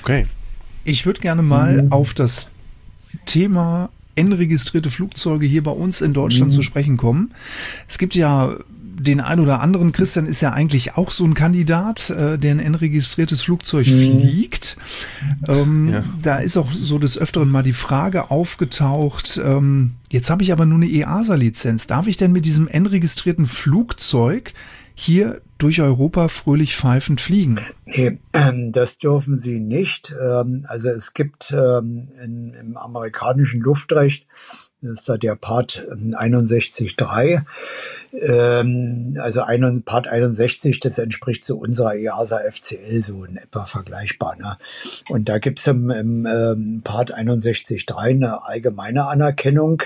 Okay. Ich würde gerne mal auf das Thema N-registrierte Flugzeuge hier bei uns in Deutschland zu sprechen kommen. Es gibt ja den ein oder anderen, Christian ist ja eigentlich auch so ein Kandidat, der ein N-registriertes Flugzeug fliegt. Da ist auch so des Öfteren mal die Frage aufgetaucht, jetzt habe ich aber nur eine EASA-Lizenz. Darf ich denn mit diesem N-registrierten Flugzeug hier durch Europa fröhlich pfeifend fliegen? Nee, das dürfen Sie nicht. Also es gibt im amerikanischen Luftrecht, das ist da der Part 61.3, also Part 61, das entspricht zu unserer EASA FCL so in etwa vergleichbar. Ne? Und da gibt es im Part 61.3 eine allgemeine Anerkennung,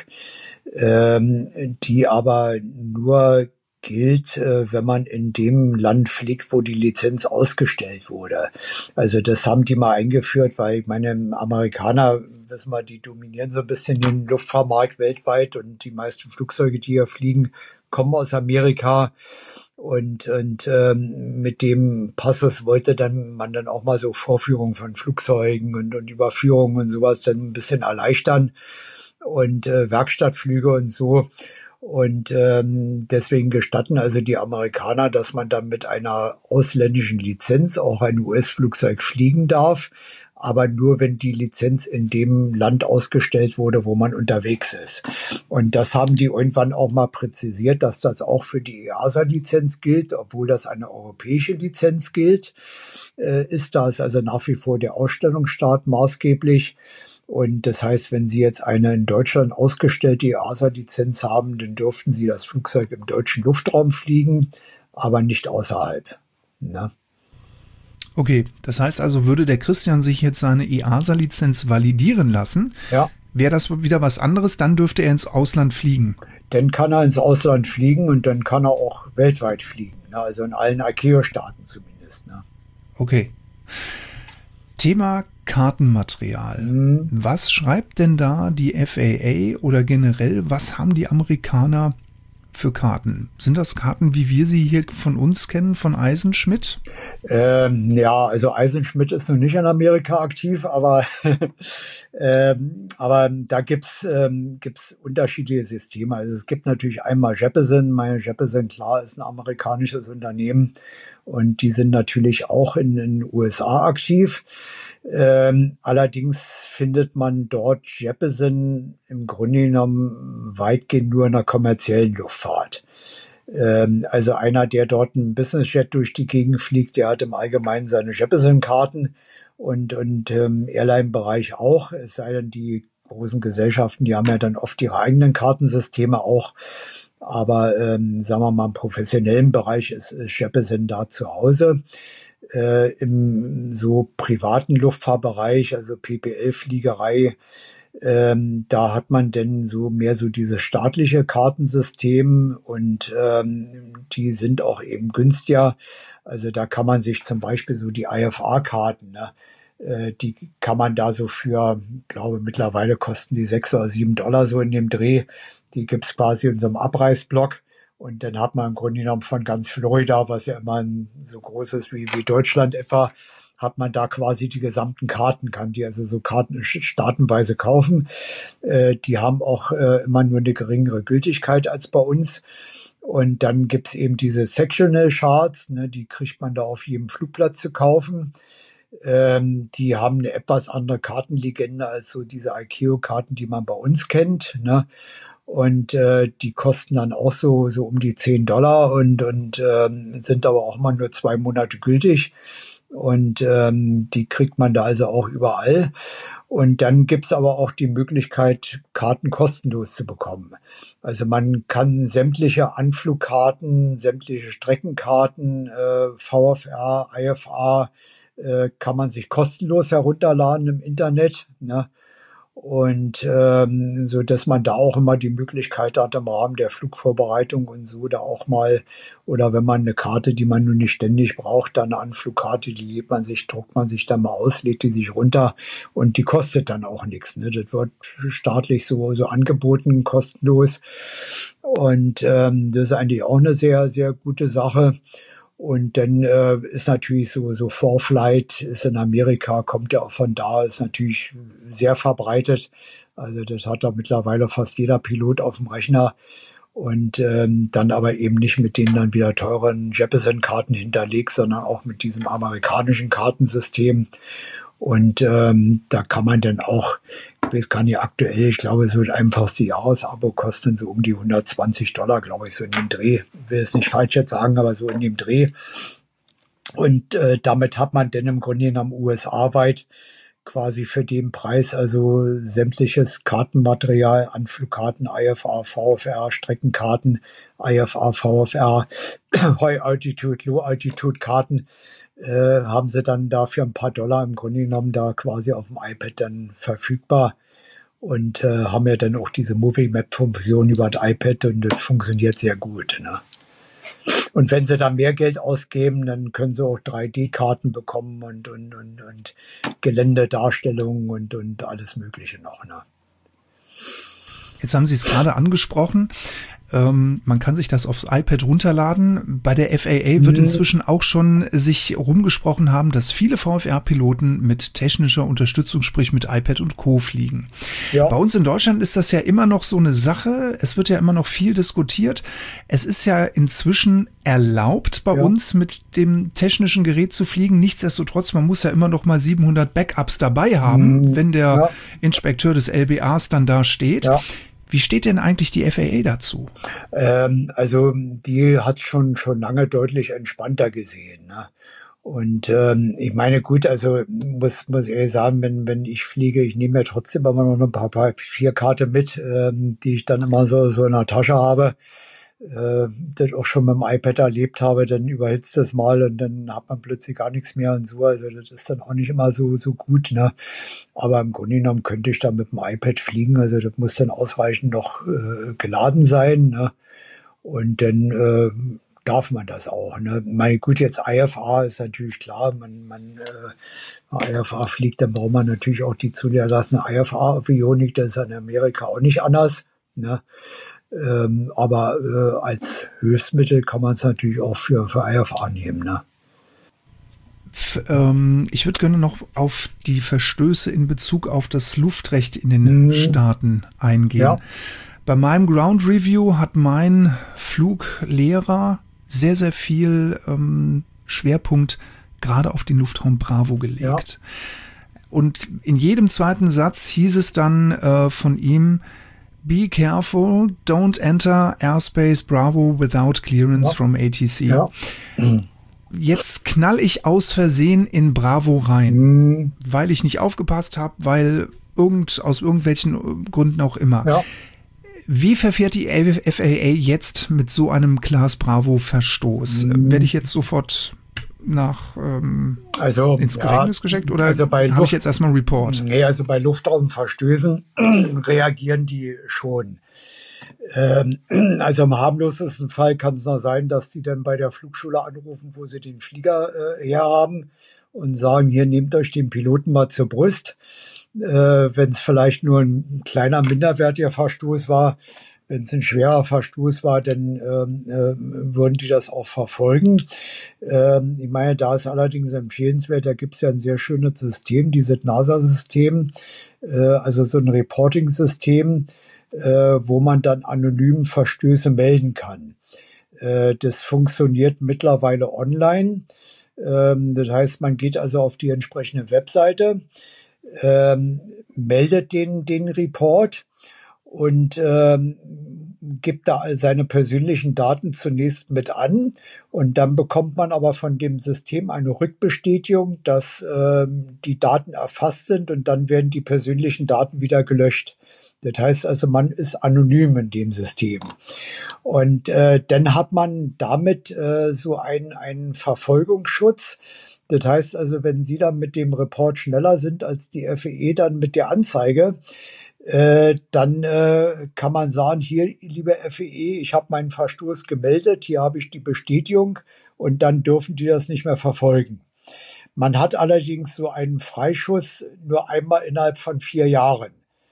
die aber nur gilt, wenn man in dem Land fliegt, wo die Lizenz ausgestellt wurde. Also das haben die mal eingeführt, weil ich meine, Amerikaner, wissen wir, die dominieren so ein bisschen den Luftfahrtmarkt weltweit und die meisten Flugzeuge, die hier fliegen, kommen aus Amerika. Und mit dem Passus wollte man dann auch mal so Vorführungen von Flugzeugen und Überführungen und sowas dann ein bisschen erleichtern und Werkstattflüge und so. Und deswegen gestatten also die Amerikaner, dass man dann mit einer ausländischen Lizenz auch ein US-Flugzeug fliegen darf, aber nur, wenn die Lizenz in dem Land ausgestellt wurde, wo man unterwegs ist. Und das haben die irgendwann auch mal präzisiert, dass das auch für die EASA-Lizenz gilt, obwohl das eine europäische Lizenz gilt. Da ist also nach wie vor der Ausstellungsstaat maßgeblich. Und das heißt, wenn Sie jetzt eine in Deutschland ausgestellte EASA-Lizenz haben, dann dürften Sie das Flugzeug im deutschen Luftraum fliegen, aber nicht außerhalb. Na? Okay, das heißt also, würde der Christian sich jetzt seine EASA-Lizenz validieren lassen, wäre das wieder was anderes, dann dürfte er ins Ausland fliegen. Dann kann er ins Ausland fliegen und dann kann er auch weltweit fliegen, ne? Also in allen ICAO-Staaten zumindest. Ne? Okay. Thema Kartenmaterial. Was schreibt denn da die FAA oder generell, was haben die Amerikaner für Karten? Sind das Karten, wie wir sie hier von uns kennen, von Eisenschmidt? Also Eisenschmidt ist noch nicht in Amerika aktiv, aber da gibt's unterschiedliche Systeme. Also es gibt natürlich einmal Jeppesen. Jeppesen, klar, ist ein amerikanisches Unternehmen und die sind natürlich auch in den USA aktiv. Allerdings findet man dort Jeppesen im Grunde genommen weitgehend nur in der kommerziellen Luftfahrt. Also einer, der dort ein Businessjet durch die Gegend fliegt, der hat im Allgemeinen seine Jeppesen-Karten und im Airline-Bereich auch. Es sei denn, die großen Gesellschaften, die haben ja dann oft ihre eigenen Kartensysteme auch. Aber sagen wir mal, im professionellen Bereich ist Jeppesen da zu Hause. Im so privaten Luftfahrtbereich, also PPL-Fliegerei, da hat man denn so mehr so dieses staatliche Kartensystem und die sind auch eben günstiger. Also da kann man sich zum Beispiel so die IFA-Karten, ne, die kann man da so für, glaube mittlerweile kosten die $6 oder $7 so in dem Dreh. Die gibt's quasi in so einem Abreißblock. Und dann hat man im Grunde genommen von ganz Florida, was ja immer so groß ist wie Deutschland etwa, hat man da quasi die gesamten Karten, kann die also so Karten staatenweise kaufen. Die haben auch immer nur eine geringere Gültigkeit als bei uns. Und dann gibt's eben diese Sectional Charts, ne, die kriegt man da auf jedem Flugplatz zu kaufen. Die haben eine etwas andere Kartenlegende als so diese ICAO-Karten, die man bei uns kennt, ne? Und die kosten dann auch so um die $10 und sind aber auch mal nur 2 Monate gültig. Und die kriegt man da also auch überall. Und dann gibt's aber auch die Möglichkeit, Karten kostenlos zu bekommen. Also man kann sämtliche Anflugkarten, sämtliche Streckenkarten, VFR, IFA, kann man sich kostenlos herunterladen im Internet, ne? Und so, dass man da auch immer die Möglichkeit hat, im Rahmen der Flugvorbereitung und so da auch mal, oder wenn man eine Karte, die man nun nicht ständig braucht, dann eine Anflugkarte, die druckt man sich dann mal aus, lädt die sich runter und die kostet dann auch nichts. Ne? Das wird staatlich so angeboten, kostenlos. Und das ist eigentlich auch eine sehr, sehr gute Sache. Und dann ist natürlich so ForeFlight ist in Amerika, kommt ja auch von da, ist natürlich sehr verbreitet. Also das hat da mittlerweile fast jeder Pilot auf dem Rechner. Und dann aber eben nicht mit den dann wieder teuren Jeppesen-Karten hinterlegt, sondern auch mit diesem amerikanischen Kartensystem. Und da kann man dann auch, ich weiß gar nicht aktuell, ich glaube, so ein einfachste Jahresabo kostet so um die $120, glaube ich, so in dem Dreh. Ich will es nicht falsch jetzt sagen, aber so in dem Dreh. Und damit hat man dann im Grunde genommen USA-weit quasi für den Preis also sämtliches Kartenmaterial, Anflugkarten, IFR, VFR, Streckenkarten, IFR, VFR, High Altitude, Low Altitude Karten, haben sie dann dafür ein paar Dollar im Grunde genommen da quasi auf dem iPad dann verfügbar und haben ja dann auch diese Movie Map Funktion über das iPad und das funktioniert sehr gut, ne? Und wenn sie da mehr Geld ausgeben, dann können sie auch 3D-Karten bekommen und Geländedarstellungen und alles Mögliche noch, ne? Jetzt haben Sie es gerade angesprochen. Man kann sich das aufs iPad runterladen. Bei der FAA wird inzwischen auch schon sich rumgesprochen haben, dass viele VFR-Piloten mit technischer Unterstützung, sprich mit iPad und Co. fliegen. Ja. Bei uns in Deutschland ist das ja immer noch so eine Sache. Es wird ja immer noch viel diskutiert. Es ist ja inzwischen erlaubt, bei uns mit dem technischen Gerät zu fliegen. Nichtsdestotrotz, man muss ja immer noch mal 700 Backups dabei haben, wenn der Inspekteur des LBAs dann da steht. Ja. Wie steht denn eigentlich die FAA dazu? Also die hat schon lange deutlich entspannter gesehen, ne? Und ich meine, gut, also muss ehrlich sagen, wenn ich fliege, ich nehme ja trotzdem immer noch ein paar Papierkarte mit, die ich dann immer so in der Tasche habe. Das auch schon mit dem iPad erlebt habe, dann überhitzt das mal und dann hat man plötzlich gar nichts mehr und so. Also das ist dann auch nicht immer so gut, ne? Aber im Grunde genommen könnte ich da mit dem iPad fliegen. Also das muss dann ausreichend noch geladen sein, ne? Und dann darf man das auch, ne? Meine gut, jetzt IFR ist natürlich klar, man IFR fliegt, dann braucht man natürlich auch die zugelassene IFR-Avionik, das ist in Amerika auch nicht anders, ne? Aber als Hilfsmittel kann man es natürlich auch für IFR nehmen, ne? Ich würde gerne noch auf die Verstöße in Bezug auf das Luftrecht in den Staaten eingehen. Ja. Bei meinem Ground Review hat mein Fluglehrer sehr, sehr viel Schwerpunkt gerade auf den Luftraum Bravo gelegt. Ja. Und in jedem zweiten Satz hieß es dann von ihm: Be careful, don't enter airspace Bravo without clearance from ATC. Ja. Jetzt knall ich aus Versehen in Bravo rein, weil ich nicht aufgepasst habe, weil aus irgendwelchen Gründen auch immer. Ja. Wie verfährt die FAA jetzt mit so einem Class Bravo Verstoß? Werde ich jetzt sofort ins Gefängnis geschickt oder habe ich jetzt erstmal einen Report? Nee, also bei Luftraumverstößen reagieren die schon. Also im harmlosesten Fall kann es noch sein, dass die dann bei der Flugschule anrufen, wo sie den Flieger herhaben und sagen, hier nehmt euch den Piloten mal zur Brust. Wenn es vielleicht nur ein kleiner minderwertiger Verstoß war, wenn es ein schwerer Verstoß war, dann würden die das auch verfolgen. Ich meine, da ist allerdings empfehlenswert, da gibt es ja ein sehr schönes System, dieses NASA-System, also so ein Reporting-System, wo man dann anonym Verstöße melden kann. Das funktioniert mittlerweile online. Das heißt, man geht also auf die entsprechende Webseite, meldet den Report und gibt da seine persönlichen Daten zunächst mit an und dann bekommt man aber von dem System eine Rückbestätigung, dass die Daten erfasst sind und dann werden die persönlichen Daten wieder gelöscht. Das heißt also, man ist anonym in dem System. Und dann hat man damit so einen Verfolgungsschutz. Das heißt also, wenn Sie dann mit dem Report schneller sind als die FAA dann mit der Anzeige, dann kann man sagen, hier, liebe FAA, ich habe meinen Verstoß gemeldet, hier habe ich die Bestätigung und dann dürfen die das nicht mehr verfolgen. Man hat allerdings so einen Freischuss nur einmal innerhalb von 4 Jahren.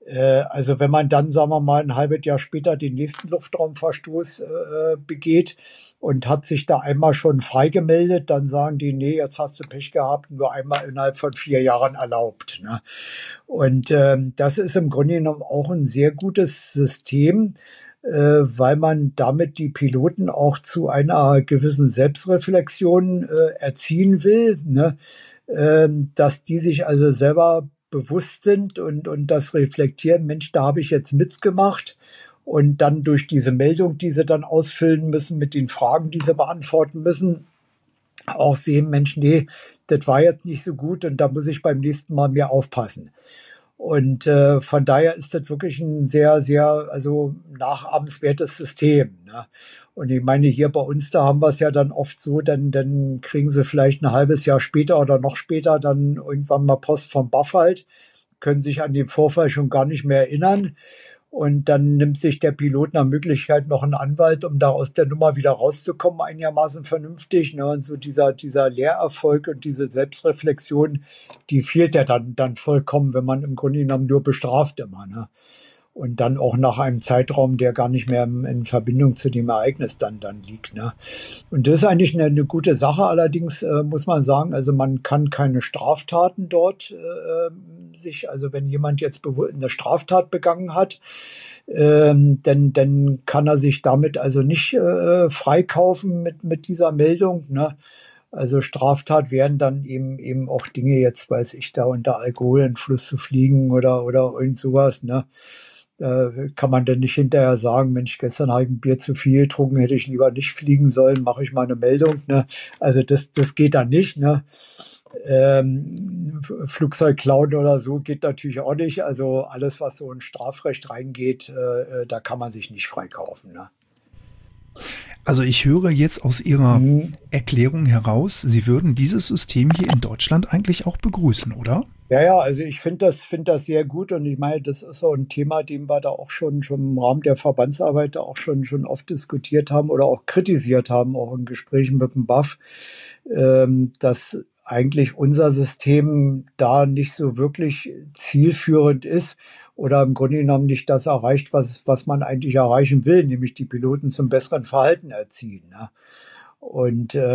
Also wenn man dann, sagen wir mal, ein halbes Jahr später den nächsten Luftraumverstoß begeht und hat sich da einmal schon freigemeldet, dann sagen die, nee, jetzt hast du Pech gehabt, nur einmal innerhalb von 4 Jahren erlaubt. Ne? Und das ist im Grunde genommen auch ein sehr gutes System, weil man damit die Piloten auch zu einer gewissen Selbstreflexion erziehen will, ne? Dass die sich also selber bewusst sind und das reflektieren, Mensch, da habe ich jetzt mitgemacht, und dann durch diese Meldung, die sie dann ausfüllen müssen, mit den Fragen, die sie beantworten müssen, auch sehen, Mensch, nee, das war jetzt nicht so gut und da muss ich beim nächsten Mal mehr aufpassen. Und von daher ist das wirklich ein sehr, sehr nachahmenswertes System. Ne? Und ich meine, hier bei uns, da haben wir es ja dann oft so, dann kriegen sie vielleicht ein halbes Jahr später oder noch später dann irgendwann mal Post vom BAF halt, können sich an den Vorfall schon gar nicht mehr erinnern. Und dann nimmt sich der Pilot nach Möglichkeit noch einen Anwalt, um da aus der Nummer wieder rauszukommen, einigermaßen vernünftig. Ne? Und so dieser Lehrerfolg und diese Selbstreflexion, die fehlt ja dann vollkommen, wenn man im Grunde genommen nur bestraft immer. Ne? Und dann auch nach einem Zeitraum, der gar nicht mehr in Verbindung zu dem Ereignis dann liegt. Ne? Und das ist eigentlich eine gute Sache. Allerdings muss man sagen, also man kann keine Straftaten dort also wenn jemand jetzt eine Straftat begangen hat, dann kann er sich damit also nicht freikaufen mit dieser Meldung. Ne? Also Straftat wären dann eben auch Dinge, jetzt weiß ich, da unter Alkoholeinfluss zu fliegen oder irgend sowas. Ne? Kann man denn nicht hinterher sagen, Mensch, gestern habe ich ein Bier zu viel getrunken, hätte ich lieber nicht fliegen sollen, mache ich mal eine Meldung. Ne? Also das geht dann nicht. Ne? Flugzeug klauen oder so geht natürlich auch nicht. Also alles, was so in Strafrecht reingeht, da kann man sich nicht freikaufen. Ne? Also ich höre jetzt aus Ihrer Erklärung heraus, Sie würden dieses System hier in Deutschland eigentlich auch begrüßen, oder? Ja, also ich finde das sehr gut, und ich meine, das ist so ein Thema, dem wir da auch schon im Rahmen der Verbandsarbeit auch schon oft diskutiert haben oder auch kritisiert haben, auch in Gesprächen mit dem BAF, dass eigentlich unser System da nicht so wirklich zielführend ist oder im Grunde genommen nicht das erreicht, was man eigentlich erreichen will, nämlich die Piloten zum besseren Verhalten erziehen. Ne? Und die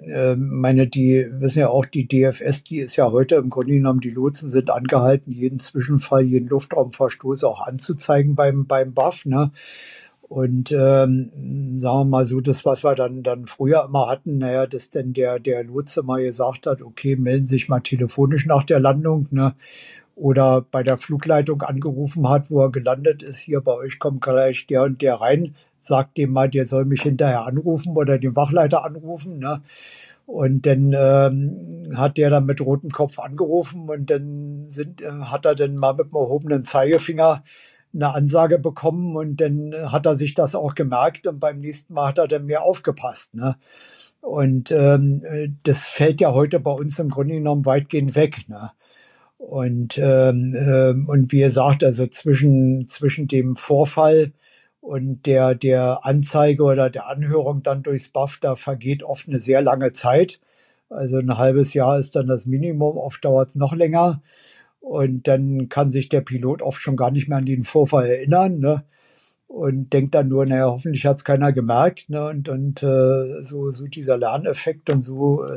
wissen ja auch, die DFS, die ist ja heute im Grunde genommen, die Lotsen sind angehalten, jeden Zwischenfall, jeden Luftraumverstoß auch anzuzeigen beim BAF. Ne? Und sagen wir mal so, das, was wir dann früher immer hatten, dass denn der Lotse mal gesagt hat, okay, melden Sie sich mal telefonisch nach der Landung, ne? Oder bei der Flugleitung angerufen hat, wo er gelandet ist, hier bei euch kommt gleich der und der rein, sagt dem mal, der soll mich hinterher anrufen oder den Wachleiter anrufen. Ne? Und dann hat der dann mit rotem Kopf angerufen, und dann hat er dann mal mit dem erhobenen Zeigefinger eine Ansage bekommen, und dann hat er sich das auch gemerkt, und beim nächsten Mal hat er dann mehr aufgepasst. Ne? Und das fällt ja heute bei uns im Grunde genommen weitgehend weg. Ne? Und wie gesagt, also zwischen dem Vorfall und der Anzeige oder der Anhörung dann durchs BAF, da vergeht oft eine sehr lange Zeit. Also ein halbes Jahr ist dann das Minimum, oft dauert es noch länger. Und dann kann sich der Pilot oft schon gar nicht mehr an den Vorfall erinnern, ne? Und denkt dann nur, naja, hoffentlich hat es keiner gemerkt. Ne? Und so dieser Lerneffekt und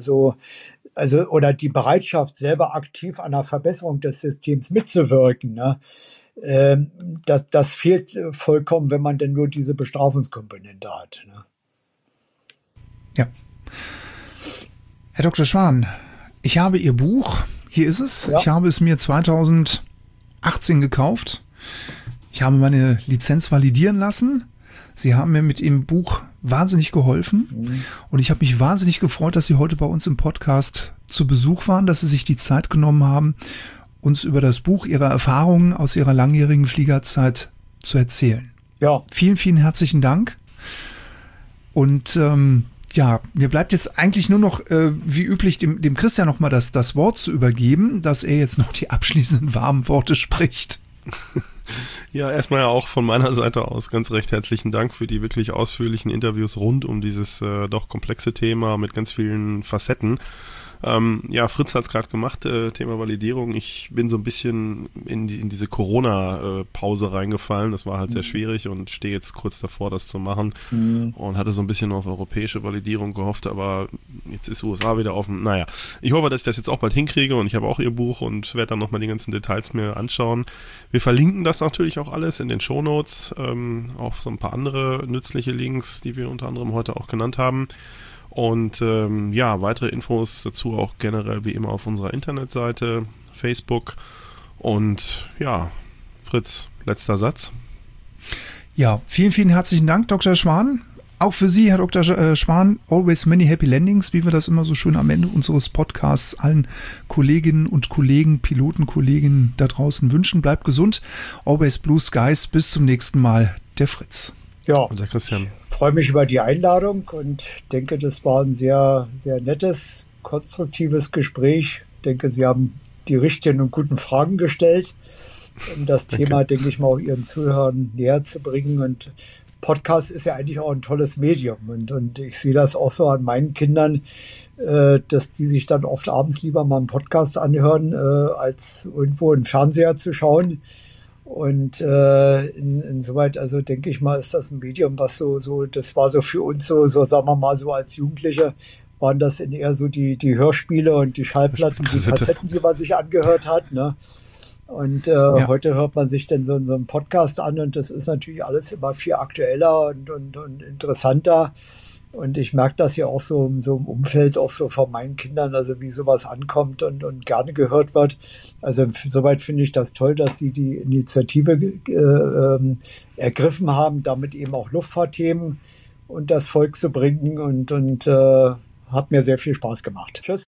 oder die Bereitschaft, selber aktiv an der Verbesserung des Systems mitzuwirken, ne? Das fehlt vollkommen, wenn man denn nur diese Bestrafungskomponente hat. Ne? Ja. Herr Dr. Schwan, ich habe Ihr Buch, hier ist es, ja. Ich habe es mir 2018 gekauft. Ich habe meine Lizenz validieren lassen. Sie haben mir mit Ihrem Buch wahnsinnig geholfen. Und ich habe mich wahnsinnig gefreut, dass Sie heute bei uns im Podcast zu Besuch waren, dass Sie sich die Zeit genommen haben, uns über das Buch, Ihre Erfahrungen aus Ihrer langjährigen Fliegerzeit zu erzählen. Ja. Vielen, vielen herzlichen Dank. Und mir bleibt jetzt eigentlich nur noch, wie üblich, dem Christian noch mal das Wort zu übergeben, dass er jetzt noch die abschließenden warmen Worte spricht. Ja, erstmal ja auch von meiner Seite aus ganz recht herzlichen Dank für die wirklich ausführlichen Interviews rund um dieses doch komplexe Thema mit ganz vielen Facetten. Ja, Fritz hat es gerade gemacht, Thema Validierung. Ich bin so ein bisschen in diese Corona-Pause reingefallen. Das war halt sehr schwierig und stehe jetzt kurz davor, das zu machen und hatte so ein bisschen auf europäische Validierung gehofft, aber jetzt ist USA wieder offen. Naja, ich hoffe, dass ich das jetzt auch bald hinkriege und ich habe auch ihr Buch und werde dann nochmal die ganzen Details mir anschauen. Wir verlinken das natürlich auch alles in den Shownotes, auch so ein paar andere nützliche Links, die wir unter anderem heute auch genannt haben. Und ja, weitere Infos dazu auch generell wie immer auf unserer Internetseite, Facebook. Und ja, Fritz, letzter Satz. Ja, vielen, vielen herzlichen Dank, Dr. Schwan. Auch für Sie, Herr Dr. Schwan, always many happy landings, wie wir das immer so schön am Ende unseres Podcasts allen Kolleginnen und Kollegen, Pilotenkolleginnen da draußen wünschen. Bleibt gesund, always blue skies, bis zum nächsten Mal, der Fritz. Ja, und der Christian. Ich freue mich über die Einladung und denke, das war ein sehr, sehr nettes, konstruktives Gespräch. Ich denke, Sie haben die richtigen und guten Fragen gestellt, um das Thema, denke ich mal, auch Ihren Zuhörern näher zu bringen. Und Podcast ist ja eigentlich auch ein tolles Medium. Und ich sehe das auch so an meinen Kindern, dass die sich dann oft abends lieber mal einen Podcast anhören, als irgendwo einen Fernseher zu schauen. Und insoweit, also denke ich mal, ist das ein Medium, was so, das war so für uns so sagen wir mal so als Jugendliche, waren das eher so die Hörspiele und die Schallplatten, die Kassetten, die man sich angehört hat, ne? Und heute hört man sich dann so einen Podcast an und das ist natürlich alles immer viel aktueller und interessanter. Und ich merke das ja auch so im Umfeld, auch so von meinen Kindern, also wie sowas ankommt und gerne gehört wird. Also insoweit finde ich das toll, dass Sie die Initiative ergriffen haben, damit eben auch Luftfahrtthemen und das Volk zu bringen und hat mir sehr viel Spaß gemacht. Tschüss.